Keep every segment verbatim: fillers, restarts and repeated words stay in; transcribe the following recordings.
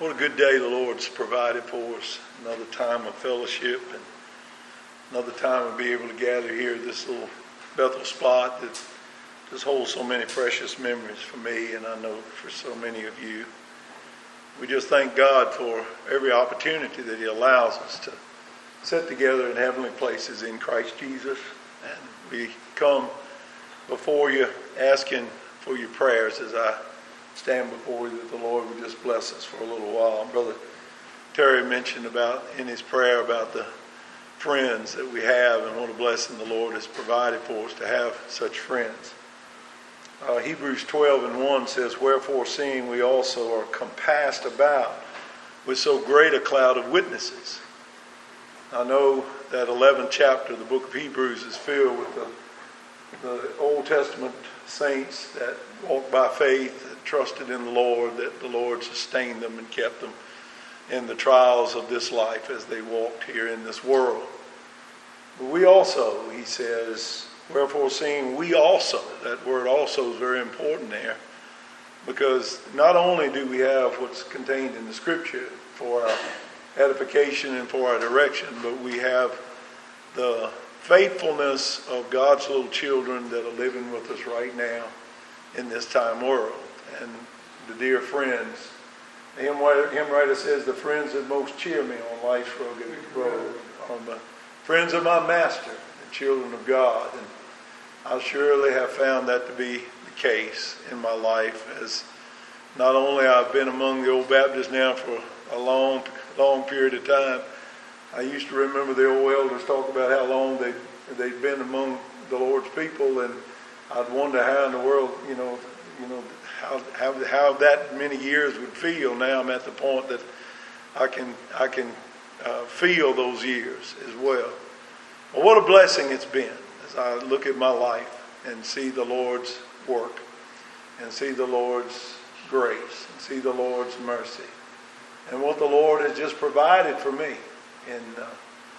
What a good day the Lord's provided for us. Another time of fellowship and another time to be able to gather here at this little Bethel spot that just holds so many precious memories for me, and I know for so many of you. We just thank God for every opportunity that He allows us to sit together in heavenly places in Christ Jesus. And we come before you asking for your prayers as I stand before you, that the Lord would just bless us for a little while. Brother Terry mentioned about in his prayer about the friends that we have and what a blessing the Lord has provided for us to have such friends. Uh, Hebrews twelve and one says, "Wherefore, seeing we also are compassed about with so great a cloud of witnesses." I know that eleventh chapter of the book of Hebrews is filled with the, the Old Testament saints that walked by faith, that trusted in the Lord, that the Lord sustained them and kept them in the trials of this life as they walked here in this world. But we also, he says, wherefore seeing we also, that word also is very important there, because not only do we have what's contained in the Scripture for our edification and for our direction, but we have the faithfulness of God's little children that are living with us right now in this time world. And the dear friends, the hymn writer says, "The friends that most cheer me on life's rugged road are the friends of my Master, the children of God." And I surely have found that to be the case in my life, as not only I've been among the old Baptists now for a long, long period of time. I used to remember the old elders talk about how long they they'd been among the Lord's people, and I'd wonder how in the world, you know, you know, how how how that many years would feel. Now I'm at the point that I can I can uh, feel those years as well. Well, what a blessing it's been as I look at my life and see the Lord's work, and see the Lord's grace, and see the Lord's mercy, and what the Lord has just provided for me. And uh,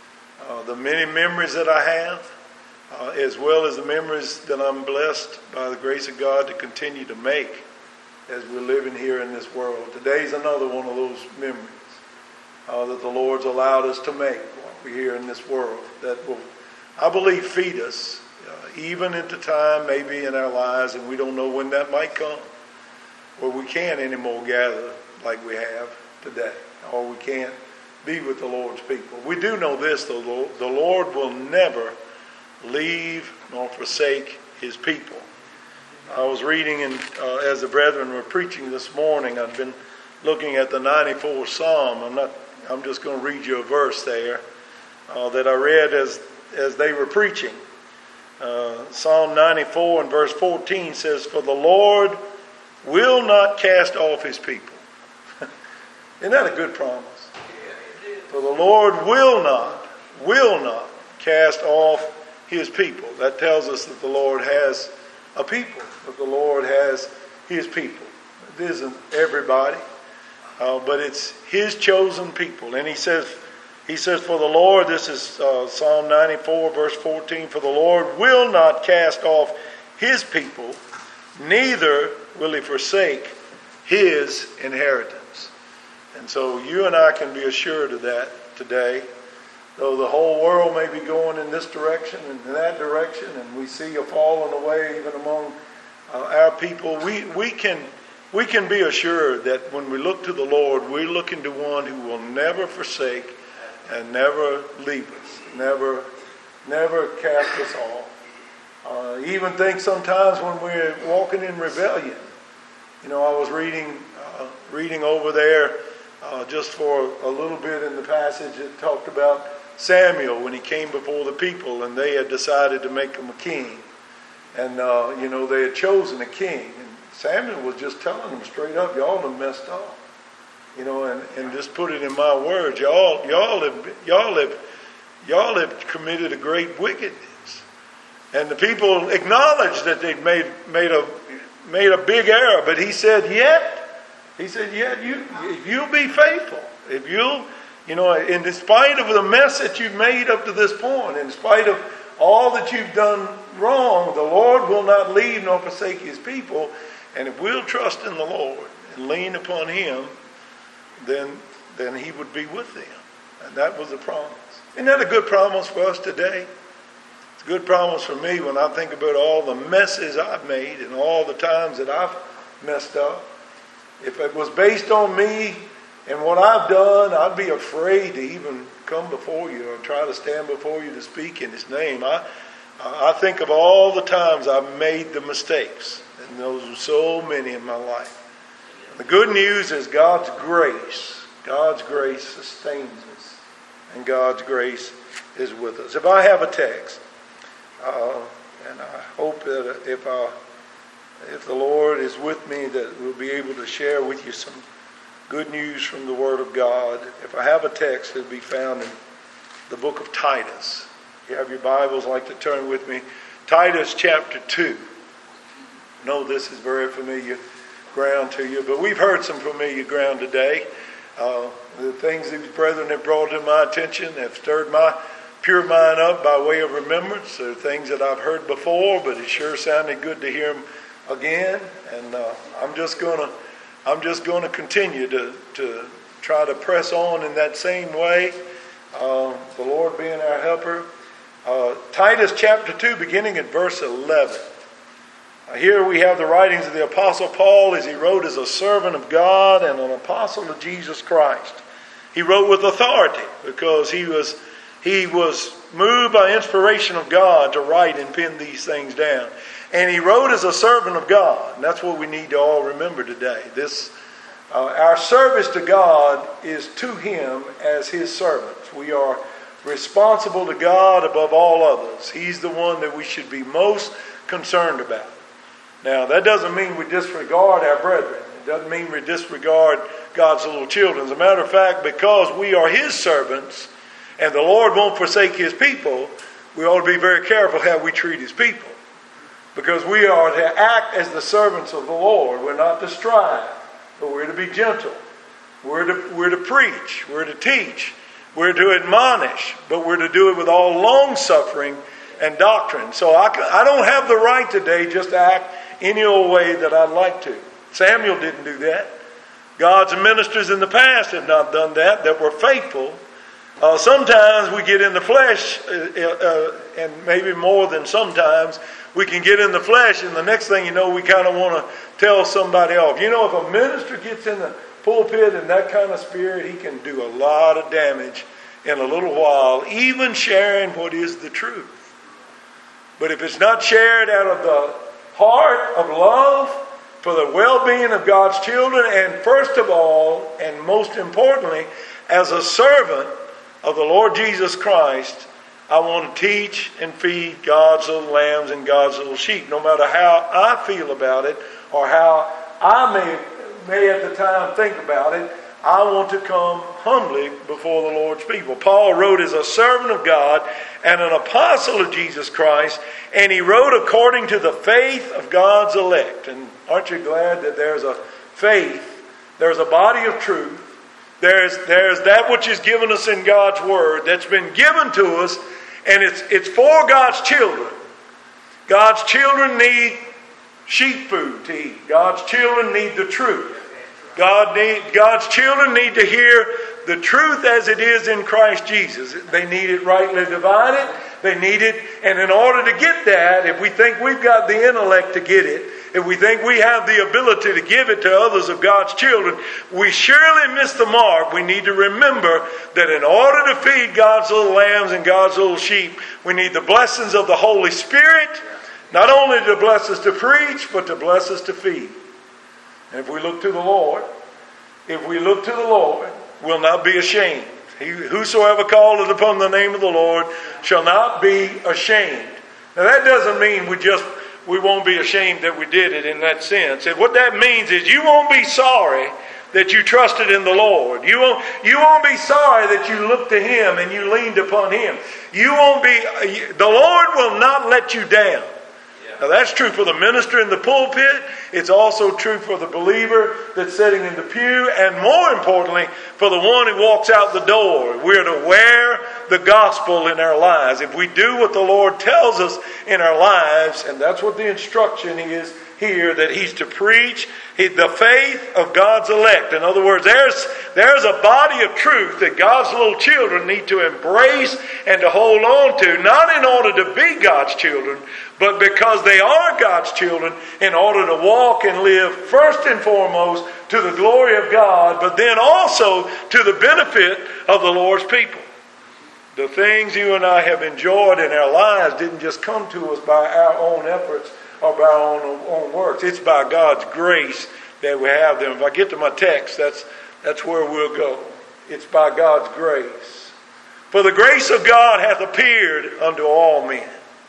uh, the many memories that I have, uh, as well as the memories that I'm blessed by the grace of God to continue to make as we're living here in this world. Today's another one of those memories uh, that the Lord's allowed us to make while we're here in this world, that will, I believe, feed us uh, even into time maybe in our lives, and we don't know when that might come, where we can't anymore gather like we have today, or we can't be with the Lord's people. We do know this, though, the Lord will never leave nor forsake His people. I was reading, and uh, as the brethren were preaching this morning, I've been looking at the ninety-fourth Psalm. I'm not. I'm just going to read you a verse there uh, that I read as as they were preaching. Uh, Psalm ninety-four and verse fourteen says, "For the Lord will not cast off His people." Isn't that a good promise? For the Lord will not, will not cast off His people. That tells us that the Lord has a people, that the Lord has His people. It isn't everybody, uh, but it's His chosen people. And He says, He says, for the Lord, this is uh, Psalm ninety-four, verse fourteen, "For the Lord will not cast off His people, neither will He forsake His inheritance." And so you and I can be assured of that today. Though the whole world may be going in this direction and in that direction, and we see a falling away even among uh, our people, we, we can we can be assured that when we look to the Lord, we're looking to one who will never forsake and never leave us, never, never cast us off. Uh, even think sometimes when we're walking in rebellion. You know, I was reading uh, reading over there Uh, just for a little bit in the passage. It talked about Samuel when he came before the people and they had decided to make him a king. And, uh, you know, they had chosen a king. And Samuel was just telling them straight up, y'all have messed up. You know, and, and just put it in my words, y'all, y'all have, y'all have, y'all have committed a great wickedness. And the people acknowledged that they'd made, made a, made a big error. But he said, yet, He said, yeah, you, if you'll be faithful, if you'll, you know, in spite of the mess that you've made up to this point, in spite of all that you've done wrong, the Lord will not leave nor forsake His people. And if we'll trust in the Lord and lean upon Him, then, then he would be with them. And that was the promise. Isn't that a good promise for us today? It's a good promise for me when I think about all the messes I've made and all the times that I've messed up. If it was based on me and what I've done, I'd be afraid to even come before you or try to stand before you to speak in his name. I, I think of all the times I've made the mistakes, and those are so many in my life. The good news is God's grace. God's grace sustains us, and God's grace is with us. If I have a text, uh, and I hope that if I, if the Lord is with me, that we'll be able to share with you some good news from the Word of God. If I have a text, it'll be found in the book of Titus. If you have your Bibles, I'd like to turn with me. Titus chapter two. I know this is very familiar ground to you, but we've heard some familiar ground today. Uh, the things these brethren have brought to my attention have stirred my pure mind up by way of remembrance. They're things that I've heard before, but it sure sounded good to hear them again. And uh, I'm just going to I'm just going to continue to, to try to press on in that same way, uh, the Lord being our helper. Uh, Titus chapter two, beginning at verse eleven. Uh, here we have the writings of the Apostle Paul as he wrote as a servant of God and an apostle of Jesus Christ. He wrote with authority because he was, he was moved by inspiration of God to write and pen these things down. And he wrote as a servant of God. And that's what we need to all remember today. This, uh, our service to God is to him as his servants. We are responsible to God above all others. He's the one that we should be most concerned about. Now, that doesn't mean we disregard our brethren. It doesn't mean we disregard God's little children. As a matter of fact, because we are his servants and the Lord won't forsake his people, we ought to be very careful how we treat his people. Because we are to act as the servants of the Lord. We're not to strive, but we're to be gentle. We're to, we're to preach. We're to teach. We're to admonish, but we're to do it with all long-suffering and doctrine. So I, I don't have the right today just to act any old way that I'd like to. Samuel didn't do that. God's ministers in the past have not done that, that were faithful. Uh, sometimes we get in the flesh, uh, uh, and maybe more than sometimes, we can get in the flesh, and the next thing you know, we kind of want to tell somebody off. You know, if a minister gets in the pulpit in that kind of spirit, he can do a lot of damage in a little while, even sharing what is the truth. But if it's not shared out of the heart of love for the well-being of God's children, and first of all, and most importantly, as a servant of the Lord Jesus Christ, I want to teach and feed God's little lambs and God's little sheep. No matter how I feel about it or how I may, may at the time think about it, I want to come humbly before the Lord's people. Paul wrote as a servant of God and an apostle of Jesus Christ, and he wrote according to the faith of God's elect. And aren't you glad that there's a faith, there's a body of truth, there's, there's that which is given us in God's Word that's been given to us, and it's, it's for God's children. God's children need sheep food to eat. God's children need the truth. God need, God's children need to hear the truth as it is in Christ Jesus. They need it rightly divided. They need it. And in order to get that, if we think we've got the intellect to get it, if we think we have the ability to give it to others of God's children, we surely miss the mark. We need to remember that in order to feed God's little lambs and God's little sheep, we need the blessings of the Holy Spirit, not only to bless us to preach, but to bless us to feed. And if we look to the Lord, if we look to the Lord, we'll not be ashamed. He, whosoever calleth upon the name of the Lord shall not be ashamed. Now that doesn't mean we just we won't be ashamed that we did it in that sense. And what that means is you won't be sorry that you trusted in the Lord. You won't, you won't be sorry that you looked to Him and you leaned upon Him. You won't be, the Lord will not let you down. Now that's true for the minister in the pulpit. It's also true for the believer that's sitting in the pew. And more importantly, for the one who walks out the door. We're to wear the gospel in our lives, if we do what the Lord tells us in our lives, and that's what the instruction is here, that He's to preach the faith of God's elect. In other words, there's, there's a body of truth that God's little children need to embrace and to hold on to, not in order to be God's children, but because they are God's children, in order to walk and live first and foremost to the glory of God, but then also to the benefit of the Lord's people. The things you and I have enjoyed in our lives didn't just come to us by our own efforts or by our own, own works. It's by God's grace that we have them. If I get to my text, that's, that's where we'll go. It's by God's grace. For the grace of God hath appeared unto all men.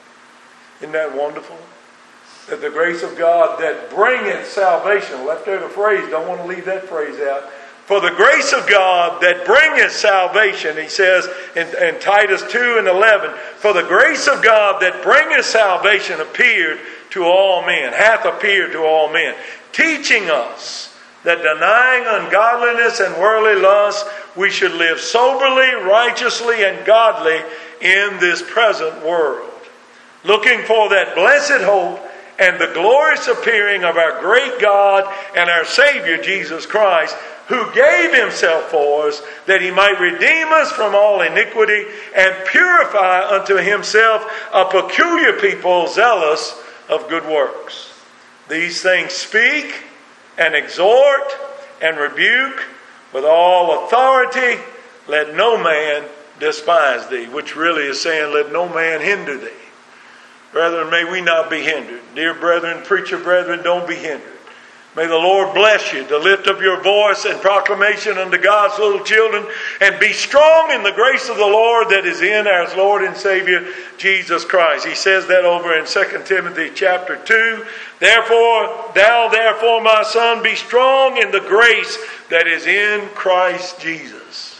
Isn't that wonderful? That the grace of God that bringeth salvation. Left out a phrase, don't want to leave that phrase out. For the grace of God that bringeth salvation, he says in, in Titus two and eleven, for the grace of God that bringeth salvation appeared to all men, hath appeared to all men, teaching us that denying ungodliness and worldly lust, we should live soberly, righteously, and godly in this present world, looking for that blessed hope and the glorious appearing of our great God and our Savior Jesus Christ, who gave Himself for us, that He might redeem us from all iniquity and purify unto Himself a peculiar people zealous of good works. These things speak and exhort and rebuke with all authority. Let no man despise thee, which really is saying, let no man hinder thee. Brethren, may we not be hindered. Dear brethren, preacher brethren, don't be hindered. May the Lord bless you to lift up your voice in proclamation unto God's little children, and be strong in the grace of the Lord that is in our Lord and Savior Jesus Christ. He says that over in Second Timothy chapter two. Therefore, thou therefore, my son, be strong in the grace that is in Christ Jesus.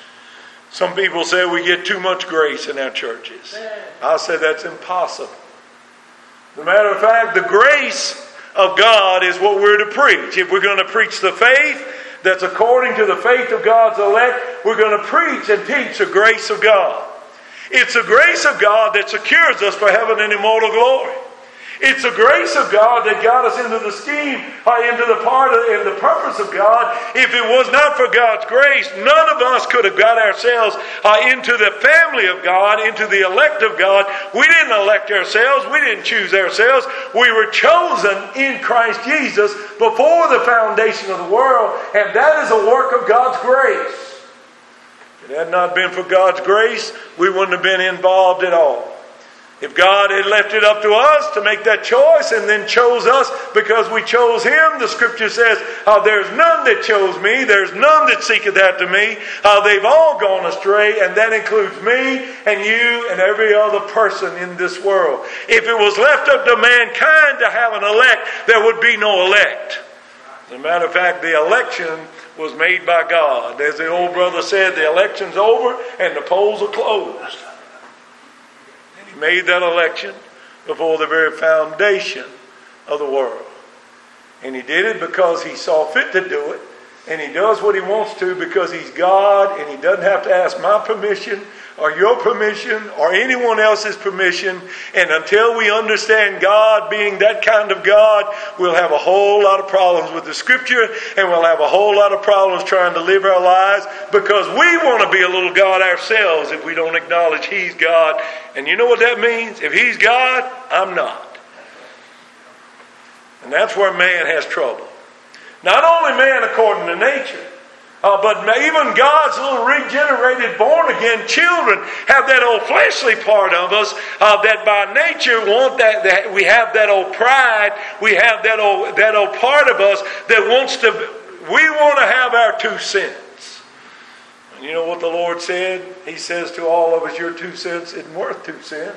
Some people say we get too much grace in our churches. I say that's impossible. As a matter of fact, the grace of God is what we're to preach. If we're going to preach the faith that's according to the faith of God's elect, we're going to preach and teach the grace of God. It's the grace of God that secures us for heaven and immortal glory. It's the grace of God that got us into the scheme, or into the part of, and the purpose of God. If it was not for God's grace, none of us could have got ourselves uh, into the family of God, into the elect of God. We didn't elect ourselves. We didn't choose ourselves. We were chosen in Christ Jesus before the foundation of the world, and that is a work of God's grace. If it had not been for God's grace, we wouldn't have been involved at all. If God had left it up to us to make that choice and then chose us because we chose Him, the Scripture says, uh, there's none that chose me, there's none that seeketh after me. Uh, they've all gone astray, and that includes me and you and every other person in this world. If it was left up to mankind to have an elect, there would be no elect. As a matter of fact, the election was made by God. As the old brother said, the election's over and the polls are closed. He made that election before the very foundation of the world. And He did it because He saw fit to do it. And He does what He wants to because He's God, and He doesn't have to ask my permission or your permission or anyone else's permission. And until we understand God being that kind of God, we'll have a whole lot of problems with the Scripture, and we'll have a whole lot of problems trying to live our lives because we want to be a little God ourselves if we don't acknowledge He's God. And you know what that means? If He's God, I'm not. And that's where man has trouble. Not only man according to nature, Uh, but even God's little regenerated, born-again children have that old fleshly part of us uh, that by nature want that, that we have that old pride, we have that old that old part of us that wants to, we want to have our two cents. And you know what the Lord said? He says to all of us, your two cents isn't worth two cents.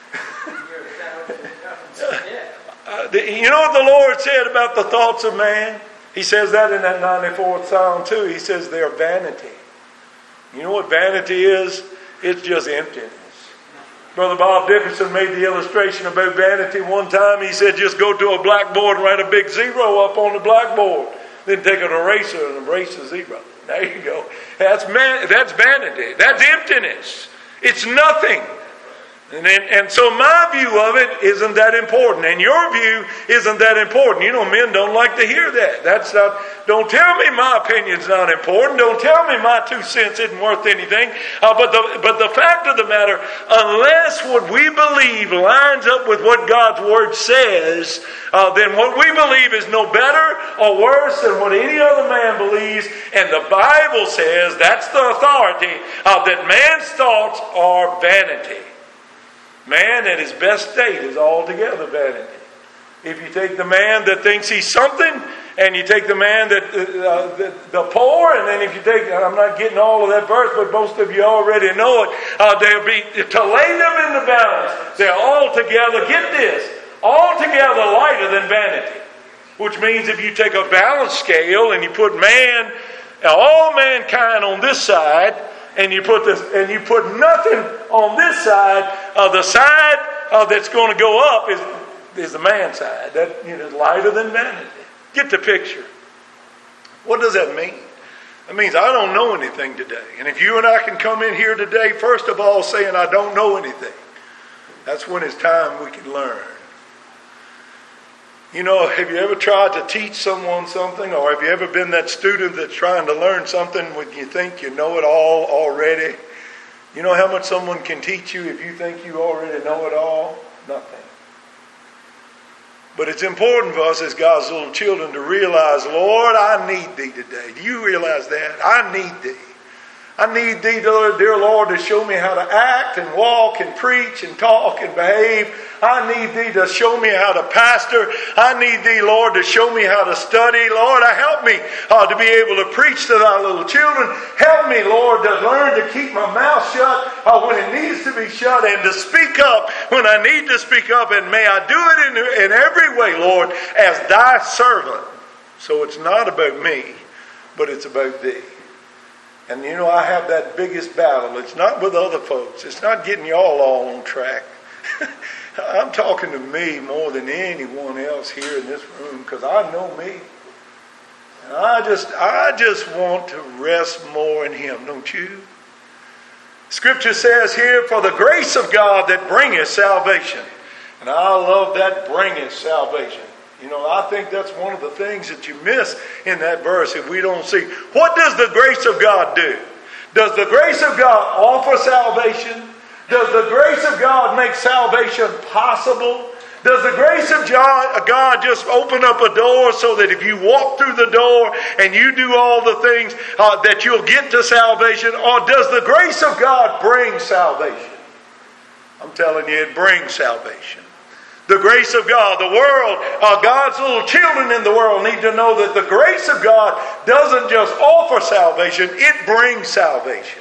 uh, the, you know what the Lord said about the thoughts of man? He says that in that ninety-fourth Psalm too. He says they're vanity. You know what vanity is? It's just emptiness. Brother Bob Dickerson made the illustration about vanity one time. He said just go to a blackboard and write a big zero up on the blackboard. Then take an eraser and erase the zero. There you go. That's man, that's vanity. That's emptiness. It's nothing. And, then, and so my view of it isn't that important, and your view isn't that important. You know, men don't like to hear that. That's not. Don't tell me my opinion's not important. Don't tell me my two cents isn't worth anything. Uh, but the but the fact of the matter, unless what we believe lines up with what God's Word says, uh, then what we believe is no better or worse than what any other man believes. And the Bible says that's the authority uh, that man's thoughts are vanity. Man at his best state is altogether vanity. If you take the man that thinks he's something, and you take the man that uh, the, the poor, and then if you take, I'm not getting all of that verse, but most of you already know it. Uh, they'll be to lay them in the balance. They're altogether. Get this, altogether lighter than vanity. Which means if you take a balance scale and you put man, all mankind on this side, and you put this, and you put nothing on this side. Uh, the side uh, that's going to go up is is the man side. That, you know, lighter than vanity. Get the picture. What does that mean? That means I don't know anything today. And if you and I can come in here today, first of all, saying I don't know anything, that's when it's time we can learn. You know, have you ever tried to teach someone something, or have you ever been that student that's trying to learn something when you think you know it all already? You know how much someone can teach you if you think you already know it all? Nothing. But it's important for us as God's little children to realize, Lord, I need Thee today. Do you realize that? I need Thee. I need Thee, dear Lord, to show me how to act and walk and preach and talk and behave. I need Thee to show me how to pastor. I need Thee, Lord, to show me how to study. Lord, help me uh, to be able to preach to Thy little children. Help me, Lord, to learn to keep my mouth shut uh, when it needs to be shut, and to speak up when I need to speak up. And may I do it in, in every way, Lord, as Thy servant. So it's not about me, but it's about Thee. And you know, I have that biggest battle. It's not with other folks. It's not getting y'all all on track. I'm talking to me more than anyone else here in this room, because I know me. And I just, I just want to rest more in Him, don't you? Scripture says here, for the grace of God that bringeth salvation. And I love that, bringeth salvation. You know, I think that's one of the things that you miss in that verse if we don't see. What does the grace of God do? Does the grace of God offer salvation? Does the grace of God make salvation possible? Does the grace of God just open up a door so that if you walk through the door and you do all the things uh, that you'll get to salvation? Or does the grace of God bring salvation? I'm telling you, it brings salvation. The grace of God, the world, uh, God's little children in the world need to know that the grace of God doesn't just offer salvation, it brings salvation.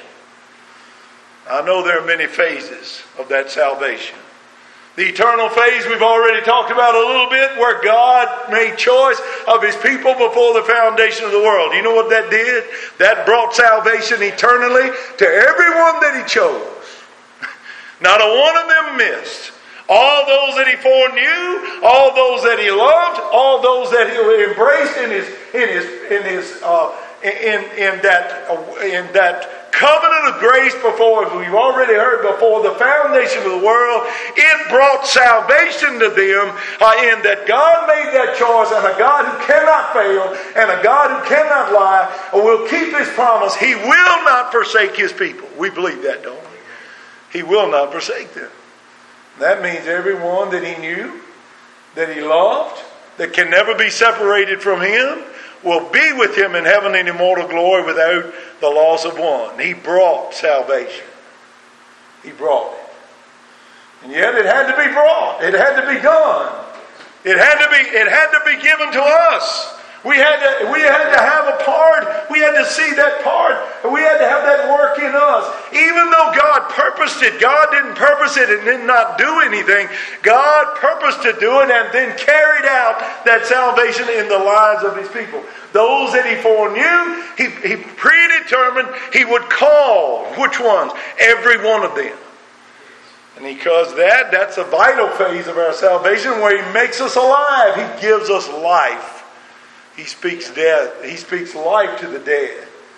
I know there are many phases of that salvation. The eternal phase we've already talked about a little bit, where God made choice of His people before the foundation of the world. You know what that did? That brought salvation eternally to everyone that He chose. Not a one of them missed. All those that He foreknew, all those that He loved, all those that He embraced in His in His in His uh, in in that uh, in that covenant of grace before, we've already heard, before the foundation of the world, it brought salvation to them. Uh, in that God made that choice, and a God who cannot fail, and a God who cannot lie, will keep His promise. He will not forsake His people. We believe that, don't we? He will not forsake them. That means everyone that He knew, that He loved, that can never be separated from Him, will be with Him in heaven in immortal glory without the loss of one. He brought salvation. He brought it. And yet it had to be brought. It had to be done. It had to be, it had to be given to us. We had to, we had to have a part. We had to see that part. We had to have that work in us. Even though God purposed it, God didn't purpose it and did not do anything. God purposed to do it and then carried out that salvation in the lives of His people. Those that He foreknew, He, he predetermined He would call. Which ones? Every one of them. And because that, that's a vital phase of our salvation, where He makes us alive. He gives us life. He speaks death. He speaks life to the dead.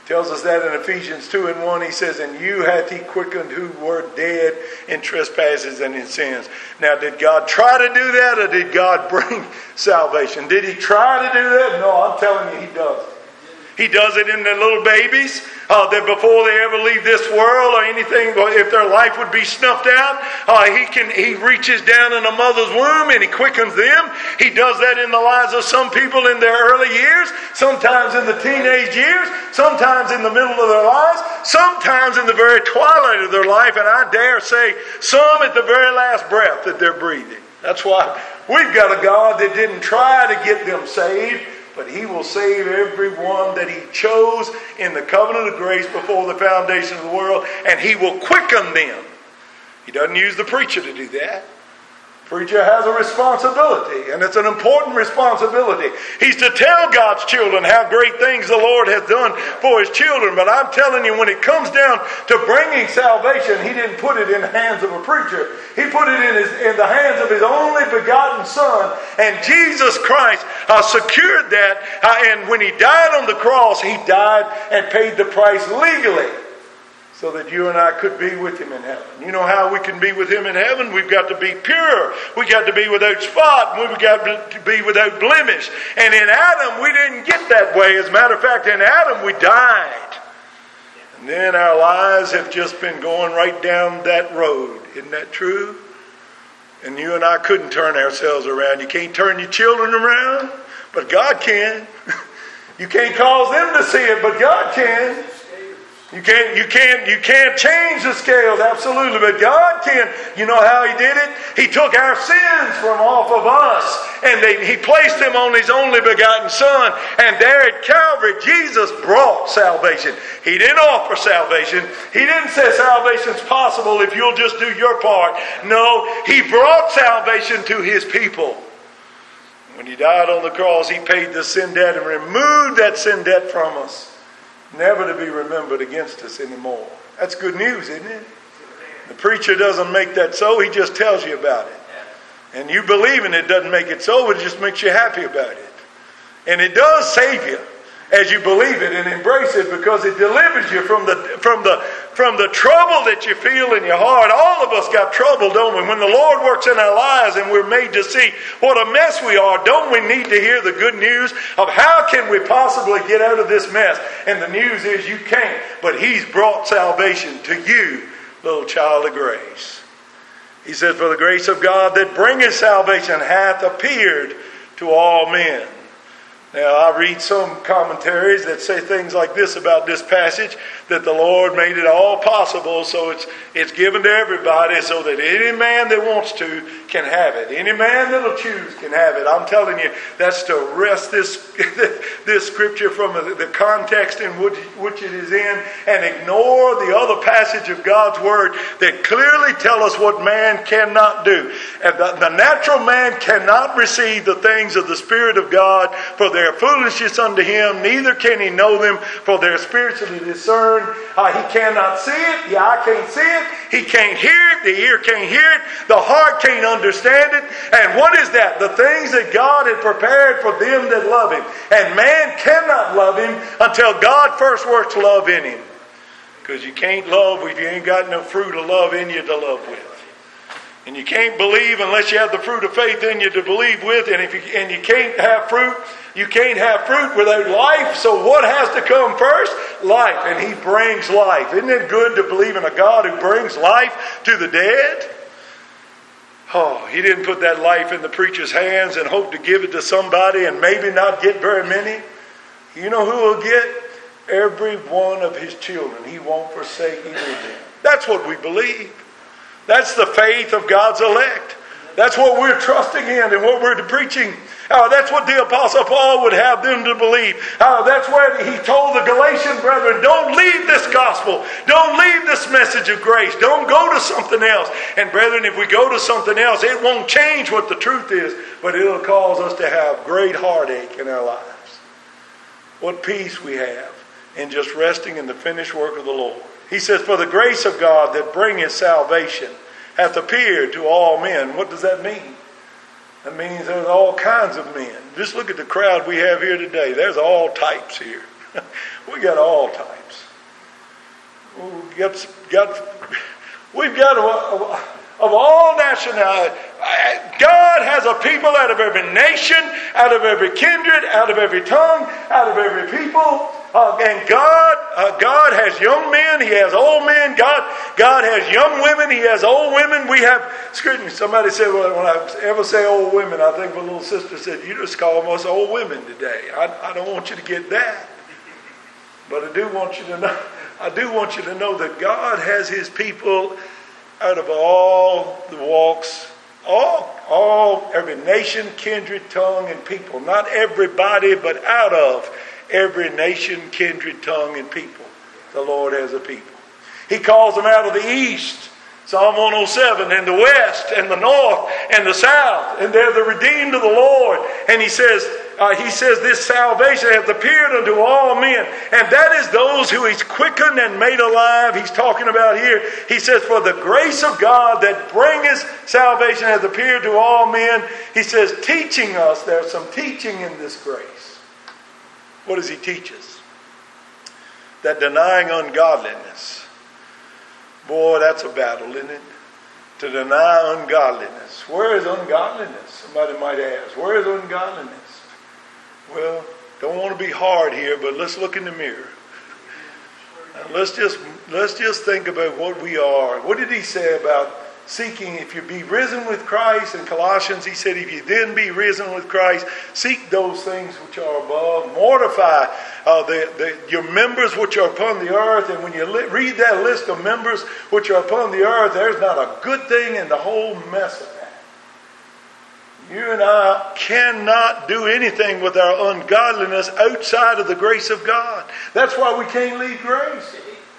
Tells us that in Ephesians two and one. He says, and you hath he quickened who were dead in trespasses and in sins. Now, did God try to do that, or did God bring salvation? Did he try to do that? No, I'm telling you, he does. He does it in the little babies, uh, that before they ever leave this world or anything, if their life would be snuffed out, uh, he can he reaches down in a mother's womb and he quickens them. He does that in the lives of some people in their early years, sometimes in the teenage years, sometimes in the middle of their lives, sometimes in the very twilight of their life, and I dare say some at the very last breath that they're breathing. That's why we've got a God that didn't try to get them saved, but he will save everyone that he chose in the covenant of grace before the foundation of the world, and he will quicken them. He doesn't use the preacher to do that. Preacher has a responsibility, and it's an important responsibility. He's to tell God's children how great things the Lord has done for his children. But I'm telling you, when it comes down to bringing salvation, he didn't put it in the hands of a preacher. He put it in, his, in the hands of his only begotten Son. And Jesus Christ uh, secured that. Uh, and when he died on the cross, he died and paid the price legally, so that you and I could be with him in heaven. You know how we can be with him in heaven? We've got to be pure. We've got to be without spot. We've got to be without blemish. And in Adam, we didn't get that way. As a matter of fact, in Adam, we died. And then our lives have just been going right down that road. Isn't that true? And you and I couldn't turn ourselves around. You can't turn your children around, but God can. You can't cause them to see it, but God can. You can't, you can't, you can't change the scales, absolutely, but God can. You know how he did it? He took our sins from off of us, and they, he placed them on his only begotten Son. And there at Calvary, Jesus brought salvation. He didn't offer salvation. He didn't say salvation's possible if you'll just do your part. No, he brought salvation to his people. When he died on the cross, he paid the sin debt and removed that sin debt from us, never to be remembered against us anymore. That's good news, isn't it? The preacher doesn't make that so, he just tells you about it. And you believing it doesn't make it so, but it just makes you happy about it. And it does save you as you believe it and embrace it, because it delivers you from the from the from the trouble that you feel in your heart. All of us got trouble, don't we? When the Lord works in our lives and we're made to see what a mess we are, don't we need to hear the good news of how can we possibly get out of this mess? And the news is you can't, but he's brought salvation to you, little child of grace. He says, for the grace of God that bringeth salvation hath appeared to all men. Now, I read some commentaries that say things like this about this passage, that the Lord made it all possible, so it's it's given to everybody, so that any man that wants to can have it. Any man that'll choose can have it. I'm telling you, that's to wrest this this scripture from the context in which, which it is in, and ignore the other passage of God's Word that clearly tell us what man cannot do. And the, the natural man cannot receive the things of the Spirit of God, for their Their foolishness unto him, neither can he know them, for they're spiritually discerned. Uh, he cannot see it, the eye can't see it, he can't hear it, the ear can't hear it, the heart can't understand it. And what is that? The things that God had prepared for them that love him. And man cannot love him until God first works love in him. Because you can't love if you ain't got no fruit of love in you to love with. And you can't believe unless you have the fruit of faith in you to believe with. And if you, and you can't have fruit, you can't have fruit without life. So what has to come first? Life. And he brings life. Isn't it good to believe in a God who brings life to the dead? Oh, he didn't put that life in the preacher's hands and hope to give it to somebody and maybe not get very many. You know who will get? Every one of his children. He won't forsake either of them. That's what we believe. That's the faith of God's elect. That's what we're trusting in and what we're preaching. Uh, that's what the Apostle Paul would have them to believe. Uh, that's where he told the Galatian brethren, don't leave this gospel. Don't leave this message of grace. Don't go to something else. And brethren, if we go to something else, it won't change what the truth is, but it'll cause us to have great heartache in our lives. What peace we have in just resting in the finished work of the Lord. He says, for the grace of God that bringeth salvation hath appeared to all men. What does that mean? That means there's all kinds of men. Just look at the crowd we have here today. There's all types here. We got all types. We got, got, we've got a, of all nationalities. God has a people out of every nation, out of every kindred, out of every tongue, out of every people. Uh, and God, uh, God has young men, He has old men. God, God has young women, He has old women. We have, excuse me, somebody said, well, when I ever say old women, I think my little sister said, you just call us old women today. I, I don't want you to get that. But I do want you to know, I do want you to know that God has His people out of all the walks, all, all, every nation, kindred, tongue, and people. Not everybody, but out of every nation, kindred, tongue, and people. The Lord has a people. He calls them out of the east, Psalm one oh seven, and the west, and the north, and the south, and they're the redeemed of the Lord. And He says, uh, He says, this salvation hath appeared unto all men, and that is those who He's quickened and made alive. He's talking about here. He says, for the grace of God that bringeth salvation hath appeared to all men. He says, teaching us. There's some teaching in this grace. What does He teach us? That denying ungodliness. Boy, that's a battle, isn't it? To deny ungodliness. Where is ungodliness? Somebody might ask. Where is ungodliness? Well, don't want to be hard here, but let's look in the mirror. And let's just let's just think about what we are. What did He say about seeking? If you be risen with Christ, in Colossians He said, if you then be risen with Christ, seek those things which are above. Mortify uh, the, the, your members which are upon the earth. And when you li- read that list of members which are upon the earth, there's not a good thing in the whole mess of that. You and I cannot do anything with our ungodliness outside of the grace of God. That's why we can't leave grace.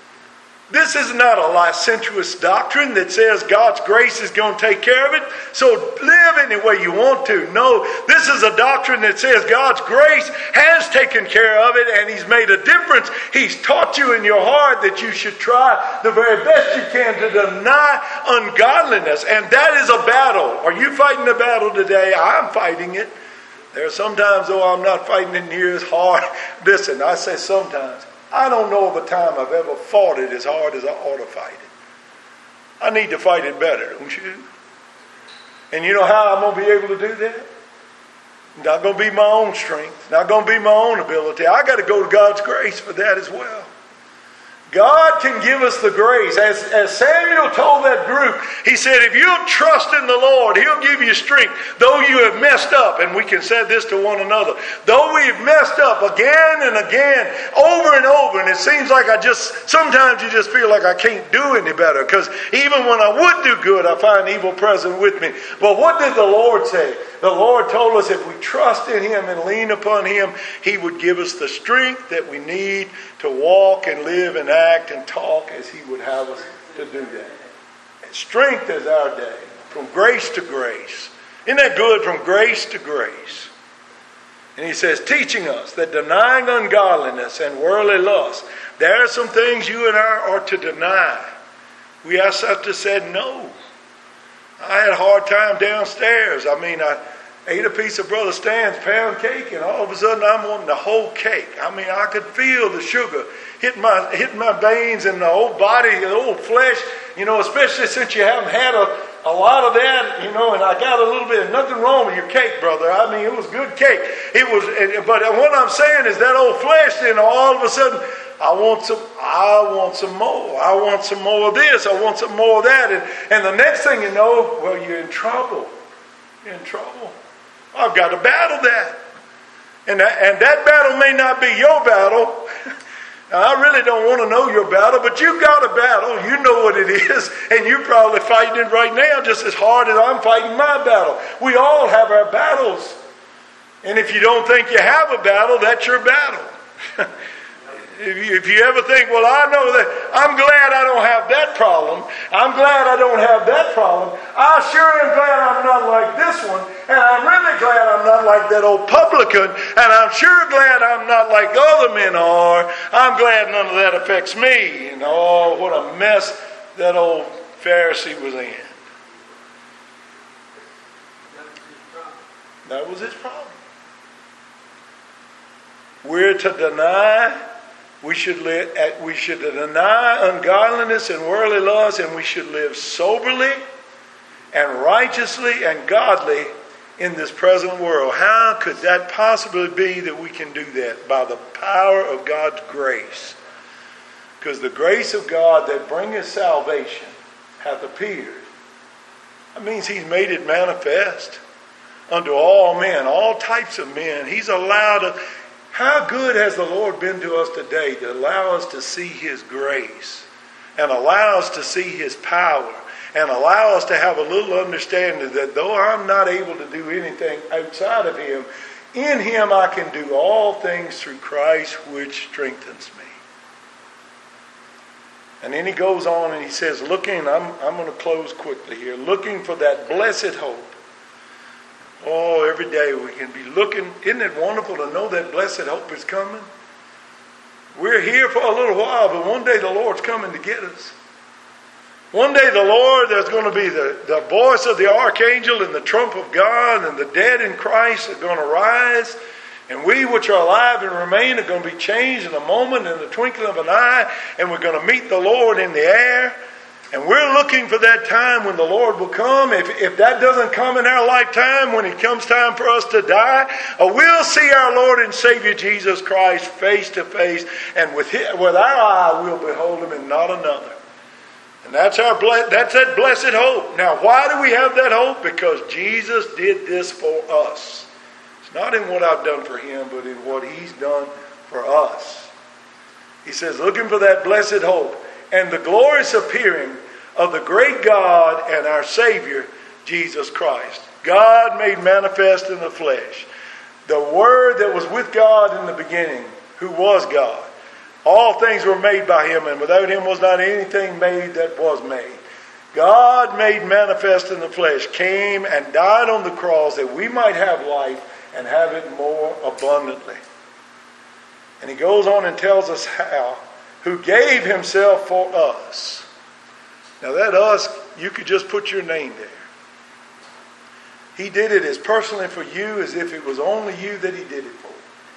This is not a licentious doctrine that says God's grace is going to take care of it, so live any way you want to. No, this is a doctrine that says God's grace has taken care of it, and He's made a difference. He's taught you in your heart that you should try the very best you can to deny ungodliness, and that is a battle. Are you fighting a battle today? I'm fighting it. There are sometimes, though, I'm not fighting it near as hard. Listen, I say sometimes. I don't know of a time I've ever fought it as hard as I ought to fight it. I need to fight it better, don't you? And you know how I'm going to be able to do that? Not going to be my own strength. Not going to be my own ability. I got to go to God's grace for that as well. God can give us the grace. As, as Samuel told that group, he said, if you'll trust in the Lord, He'll give you strength. Though you have messed up, and we can say this to one another, though we've messed up again and again, over and over, and it seems like I just, sometimes you just feel like I can't do any better, because even when I would do good, I find evil present with me. But what did the Lord say? The Lord told us if we trust in Him and lean upon Him, He would give us the strength that we need to walk and live and act and talk as He would have us to do that. And strength is our day, from grace to grace. Isn't that good? From grace to grace. And He says, teaching us that denying ungodliness and worldly lust, there are some things you and I are to deny. We have to say no. I had a hard time downstairs. I mean, I ate a piece of Brother Stan's pound cake, and all of a sudden I'm wanting the whole cake. I mean, I could feel the sugar hitting my hitting my veins and the old body, the old flesh, you know, especially since you haven't had a, a lot of that, you know, and I got a little bit. Nothing wrong with your cake, brother. I mean, it was good cake. It was, but what I'm saying is that old flesh, then all of a sudden, I want some, I want some more. I want some more of this. I want some more of that. And, and the next thing you know, well, you're in trouble. You're in trouble. I've got to battle that. And that, and that battle may not be your battle. I really don't want to know your battle, but you've got a battle. You know what it is, and you're probably fighting it right now just as hard as I'm fighting my battle. We all have our battles. And if you don't think you have a battle, that's your battle. If you, if you ever think, well, I know that, I'm glad I don't have that problem. I'm glad I don't have that problem. I sure am glad I'm not like this one. And I'm really glad I'm not like that old publican. And I'm sure glad I'm not like other men are. I'm glad none of that affects me. And oh, what a mess that old Pharisee was in. That was his problem. We're to deny, we should live, we should deny ungodliness and worldly lust, and we should live soberly and righteously and godly in this present world. How could that possibly be that we can do that? By the power of God's grace. Because the grace of God that bringeth salvation hath appeared. That means he's made it manifest unto all men, all types of men. He's allowed us. How good has the Lord been to us today to allow us to see his grace and allow us to see his power and allow us to have a little understanding that though I'm not able to do anything outside of him, in him I can do all things through Christ which strengthens me. And then he goes on and he says, looking, I'm, I'm going to close quickly here, looking for that blessed hope. Oh, every day we can be looking. Isn't it wonderful to know that blessed hope is coming? We're here for a little while, but one day the Lord's coming to get us. One day the Lord, there's going to be the, the voice of the archangel and the trump of God, and the dead in Christ are going to rise. And we which are alive and remain are going to be changed in a moment, in the twinkling of an eye, and we're going to meet the Lord in the air. And we're looking for that time when the Lord will come. If, if that doesn't come in our lifetime, when it comes time for us to die, uh, we'll see our Lord and Savior Jesus Christ face to face. And with, his, with our eye, we'll behold him and not another. And that's our that's that blessed hope. Now, why do we have that hope? Because Jesus did this for us. It's not in what I've done for him, but in what he's done for us. He says, looking for that blessed hope and the glorious appearing of the great God and our Savior, Jesus Christ. God made manifest in the flesh. The Word that was with God in the beginning, who was God. All things were made by him, and without him was not anything made that was made. God made manifest in the flesh, came and died on the cross that we might have life and have it more abundantly. And he goes on and tells us how, who gave himself for us. Now that us, you could just put your name there. He did it as personally for you as if it was only you that he did it for.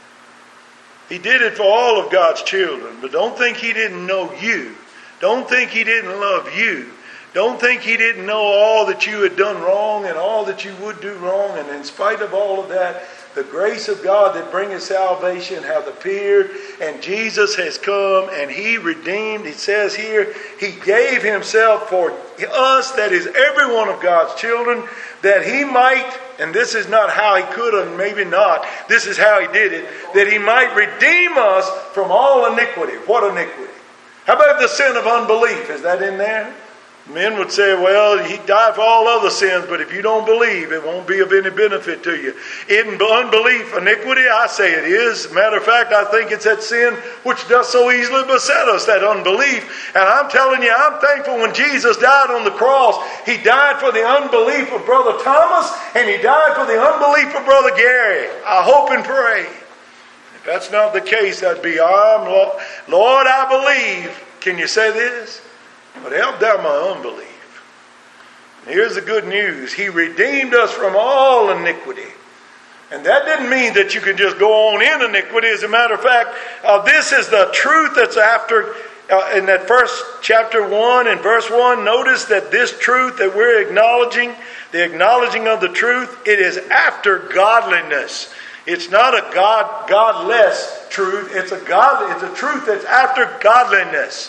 He did it for all of God's children. But don't think he didn't know you. Don't think he didn't love you. Don't think he didn't know all that you had done wrong and all that you would do wrong. And in spite of all of that, the grace of God that bringeth salvation hath appeared, and Jesus has come, and he redeemed. He says here, he gave himself for us, that is every one of God's children, that he might, and this is not how he could have, maybe not, this is how he did it, that he might redeem us from all iniquity. What iniquity? How about the sin of unbelief? Is that in there? Men would say, well, he died for all other sins, but if you don't believe, it won't be of any benefit to you. In unbelief, iniquity, I say it is. Matter of fact, I think it's that sin which does so easily beset us, that unbelief. And I'm telling you, I'm thankful when Jesus died on the cross, he died for the unbelief of Brother Thomas, and he died for the unbelief of Brother Gary. I hope and pray. If that's not the case, that'd be, I'm, Lord, Lord, I believe. Can you say this? But help down my unbelief. And here's the good news. He redeemed us from all iniquity. And that didn't mean that you can just go on in iniquity. As a matter of fact, uh, this is the truth that's after, uh, in that first chapter one and verse one. Notice that this truth that we're acknowledging, the acknowledging of the truth, it is after godliness. It's not a God, godless truth. It's a God, it's a truth that's after godliness.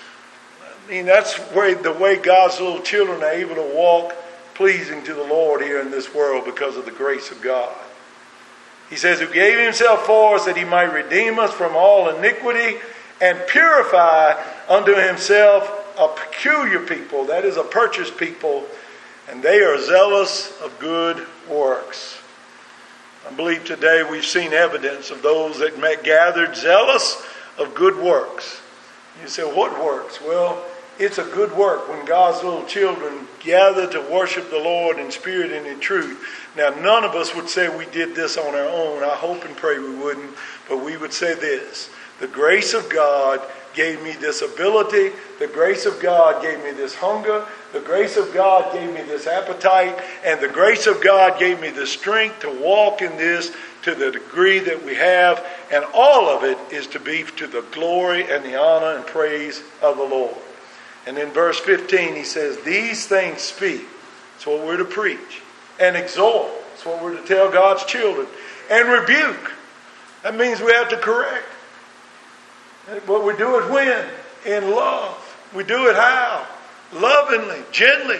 I mean, that's where the way God's little children are able to walk pleasing to the Lord here in this world because of the grace of God. He says, who gave himself for us that he might redeem us from all iniquity and purify unto himself a peculiar people, that is a purchased people, and they are zealous of good works. I believe today we've seen evidence of those that met gathered zealous of good works. You say, what works? Well, it's a good work when God's little children gather to worship the Lord in spirit and in truth. Now, none of us would say we did this on our own. I hope and pray we wouldn't. But we would say this. The grace of God gave me this ability. The grace of God gave me this hunger. The grace of God gave me this appetite. And the grace of God gave me the strength to walk in this to the degree that we have, and all of it is to be to the glory and the honor and praise of the Lord. And in verse fifteen he says, these things speak. That's what we're to preach. And exhort. That's what we're to tell God's children. And rebuke. That means we have to correct. But we do it when? In love. We do it how? Lovingly, gently.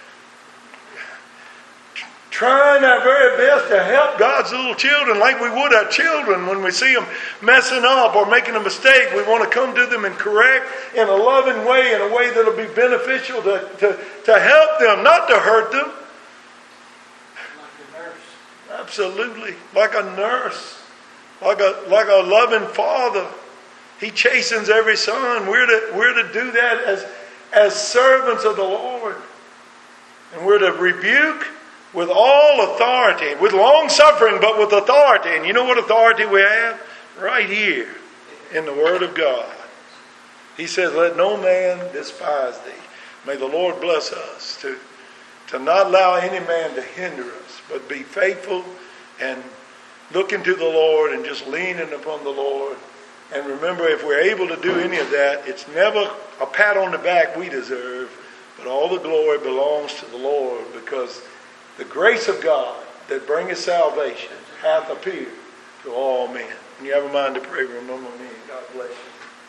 Trying our very best to help God's little children like we would our children when we see them messing up or making a mistake. We want to come to them and correct in a loving way, in a way that will be beneficial to, to, to help them, not to hurt them. Like a nurse. Absolutely. Like a nurse. Like a, like a loving father. He chastens every son. We're to, we're to do that as, as servants of the Lord. And we're to rebuke with all authority, with long suffering, but with authority. And you know what authority we have? Right here in the Word of God. He says, let no man despise thee. May the Lord bless us to, to not allow any man to hinder us, but be faithful and look into the Lord and just leaning upon the Lord. And remember, if we're able to do any of that, it's never a pat on the back we deserve, but all the glory belongs to the Lord, because the grace of God that bringeth salvation hath appeared to all men. And you have a mind to pray, remember me. God bless you.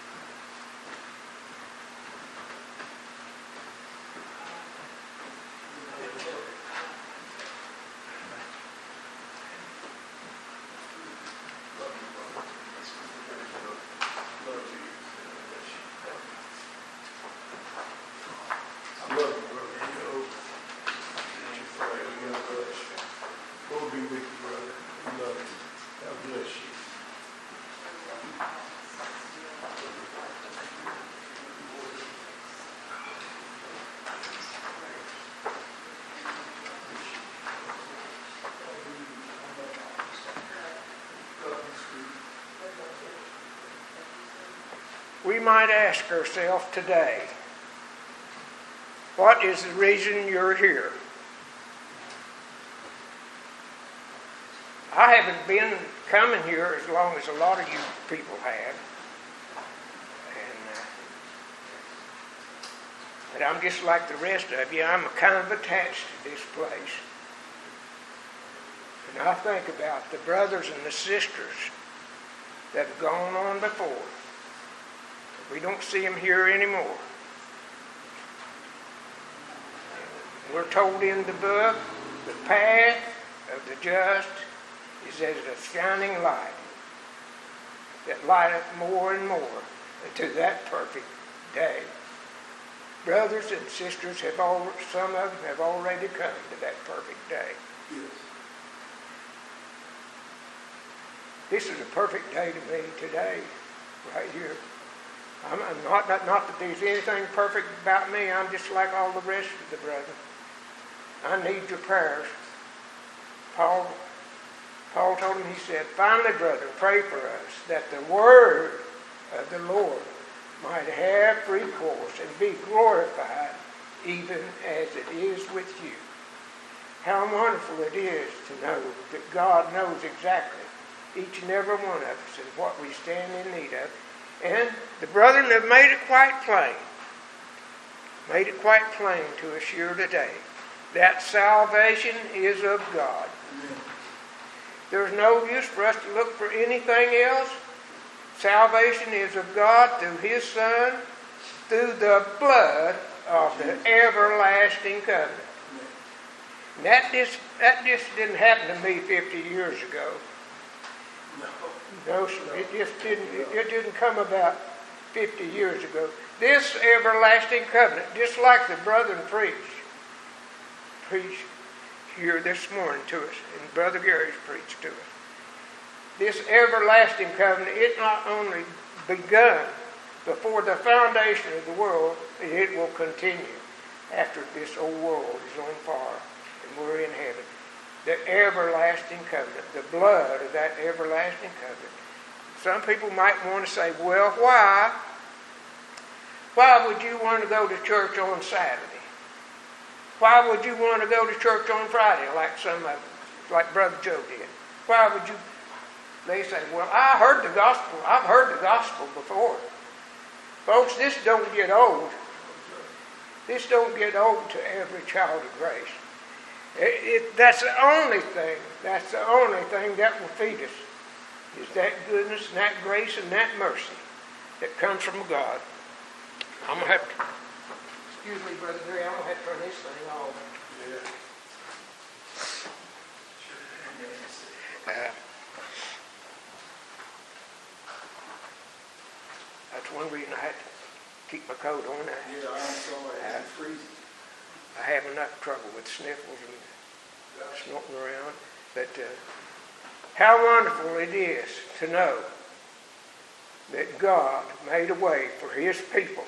We might ask ourselves today, what is the reason you're here? I haven't been coming here as long as a lot of you people have. And, uh, but I'm just like the rest of you. I'm kind of attached to this place. And I think about the brothers and the sisters that have gone on before. We don't see them here anymore. We're told in the book, the path of the just is as a shining light that lighteth more and more unto that perfect day. Brothers and sisters have all, some of them have already come to that perfect day. Yes. This is a perfect day to me today, right here. I'm not, not, not that there's anything perfect about me. I'm just like all the rest of the brethren. I need your prayers. Paul, Paul told him, he said, finally, brethren, pray for us that the word of the Lord might have free course and be glorified even as it is with you. How wonderful it is to know that God knows exactly each and every one of us and what we stand in need of. And the brethren have made it quite plain, made it quite plain to us here today, that salvation is of God. Amen. There's no use for us to look for anything else. Salvation is of God through His Son, through the blood of the everlasting covenant. And that just, that just didn't happen to me fifty years ago. No, sir. It just didn't. It didn't come about fifty years ago. This everlasting covenant, just like the brethren preached, preached here this morning to us, and Brother Gary's preached to us. This everlasting covenant, it not only begun before the foundation of the world, it will continue after this old world is on fire and we're in heaven. The everlasting covenant, the blood of that everlasting covenant. Some people might want to say, well, why? Why would you want to go to church on Saturday? Why would you want to go to church on Friday like some of them, like Brother Joe did? Why would you They say, well, I heard the gospel. I've heard the gospel before. Folks, this don't get old. This don't get old to every child of grace. It, it, that's the only thing, that's the only thing that will feed us, is that goodness and that grace and that mercy that comes from God. I'm going to have to, excuse me, Brother Gary, I'm going to have to turn this thing off. Uh, that's one reason I had to keep my coat on. I, Yeah, I'm sorry, uh, it's freezing. I have enough trouble with sniffles and snorting around. But uh, how wonderful it is to know that God made a way for His people.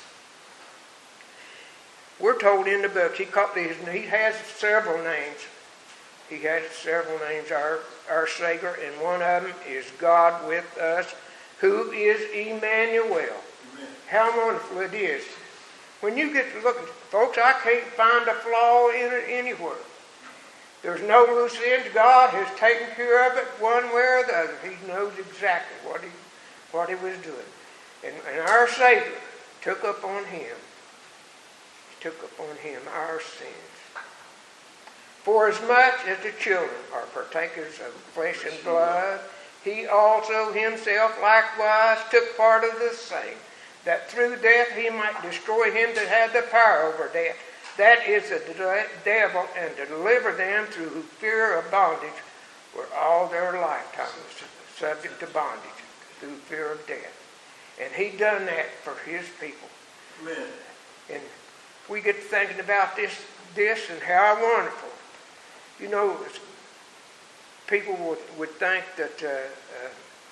We're told in the book, He called these, He has several names. He has several names, our, our Savior, and one of them is God with us, who is Emmanuel. Amen. How wonderful it is. When you get to look at, folks, I can't find a flaw in it anywhere. There's no loose ends. God has taken care of it one way or the other. He knows exactly what he, what he was doing. And, and our Savior took upon Him, He took upon Him our sins. For as much as the children are partakers of flesh and blood, He also Himself likewise took part of the same, that through death He might destroy him that had the power over death, that is the devil, and to deliver them through fear of bondage, were all their lifetimes subject to bondage through fear of death. And He done that for His people. Amen. And we get to thinking about this, this and how wonderful. You know, people would, would think that uh, uh,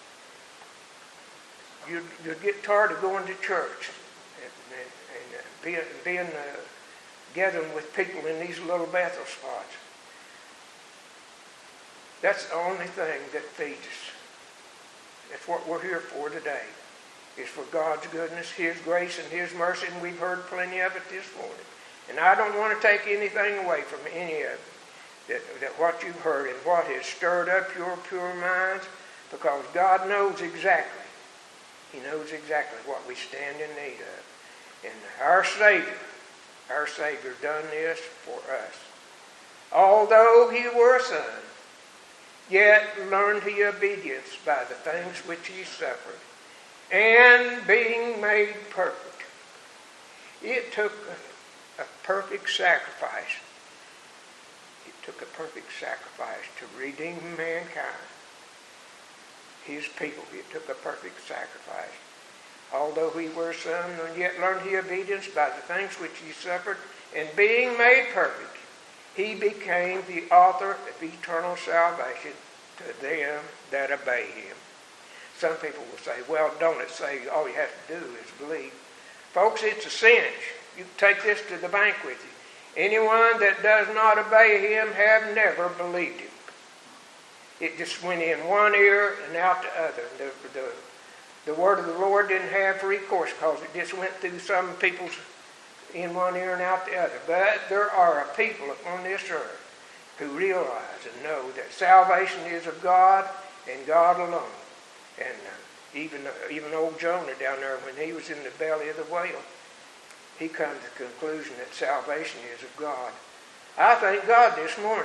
you'd, you'd get tired of going to church and, and, and uh, being, being uh, gathering with people in these little Bethel spots. That's the only thing that feeds us. That's what we're here for today, is for God's goodness, His grace, and His mercy, and we've heard plenty of it this morning. And I don't want to take anything away from any of it. That, that what you've heard and what has stirred up your pure minds, because God knows exactly. He knows exactly what we stand in need of. And our Savior, our Savior done this for us. Although He were a son, yet learned He obedience by the things which He suffered, and being made perfect. It took a, a perfect sacrifice. Took a perfect sacrifice to redeem mankind, His people. It took a perfect sacrifice. Although He were a son, and yet learned He obedience by the things which He suffered, and being made perfect, He became the author of eternal salvation to them that obey Him. Some people will say, well, don't it say all you have to do is believe? Folks, it's a cinch. You take this to the bank with you. Anyone that does not obey Him have never believed Him. It just went in one ear and out the other. The, the, the word of the Lord didn't have free course because it just went through some people's in one ear and out the other. But there are a people upon this earth who realize and know that salvation is of God and God alone. And uh, even, uh, even old Jonah down there, when he was in the belly of the whale, he come to the conclusion that salvation is of God. I thank God this morning.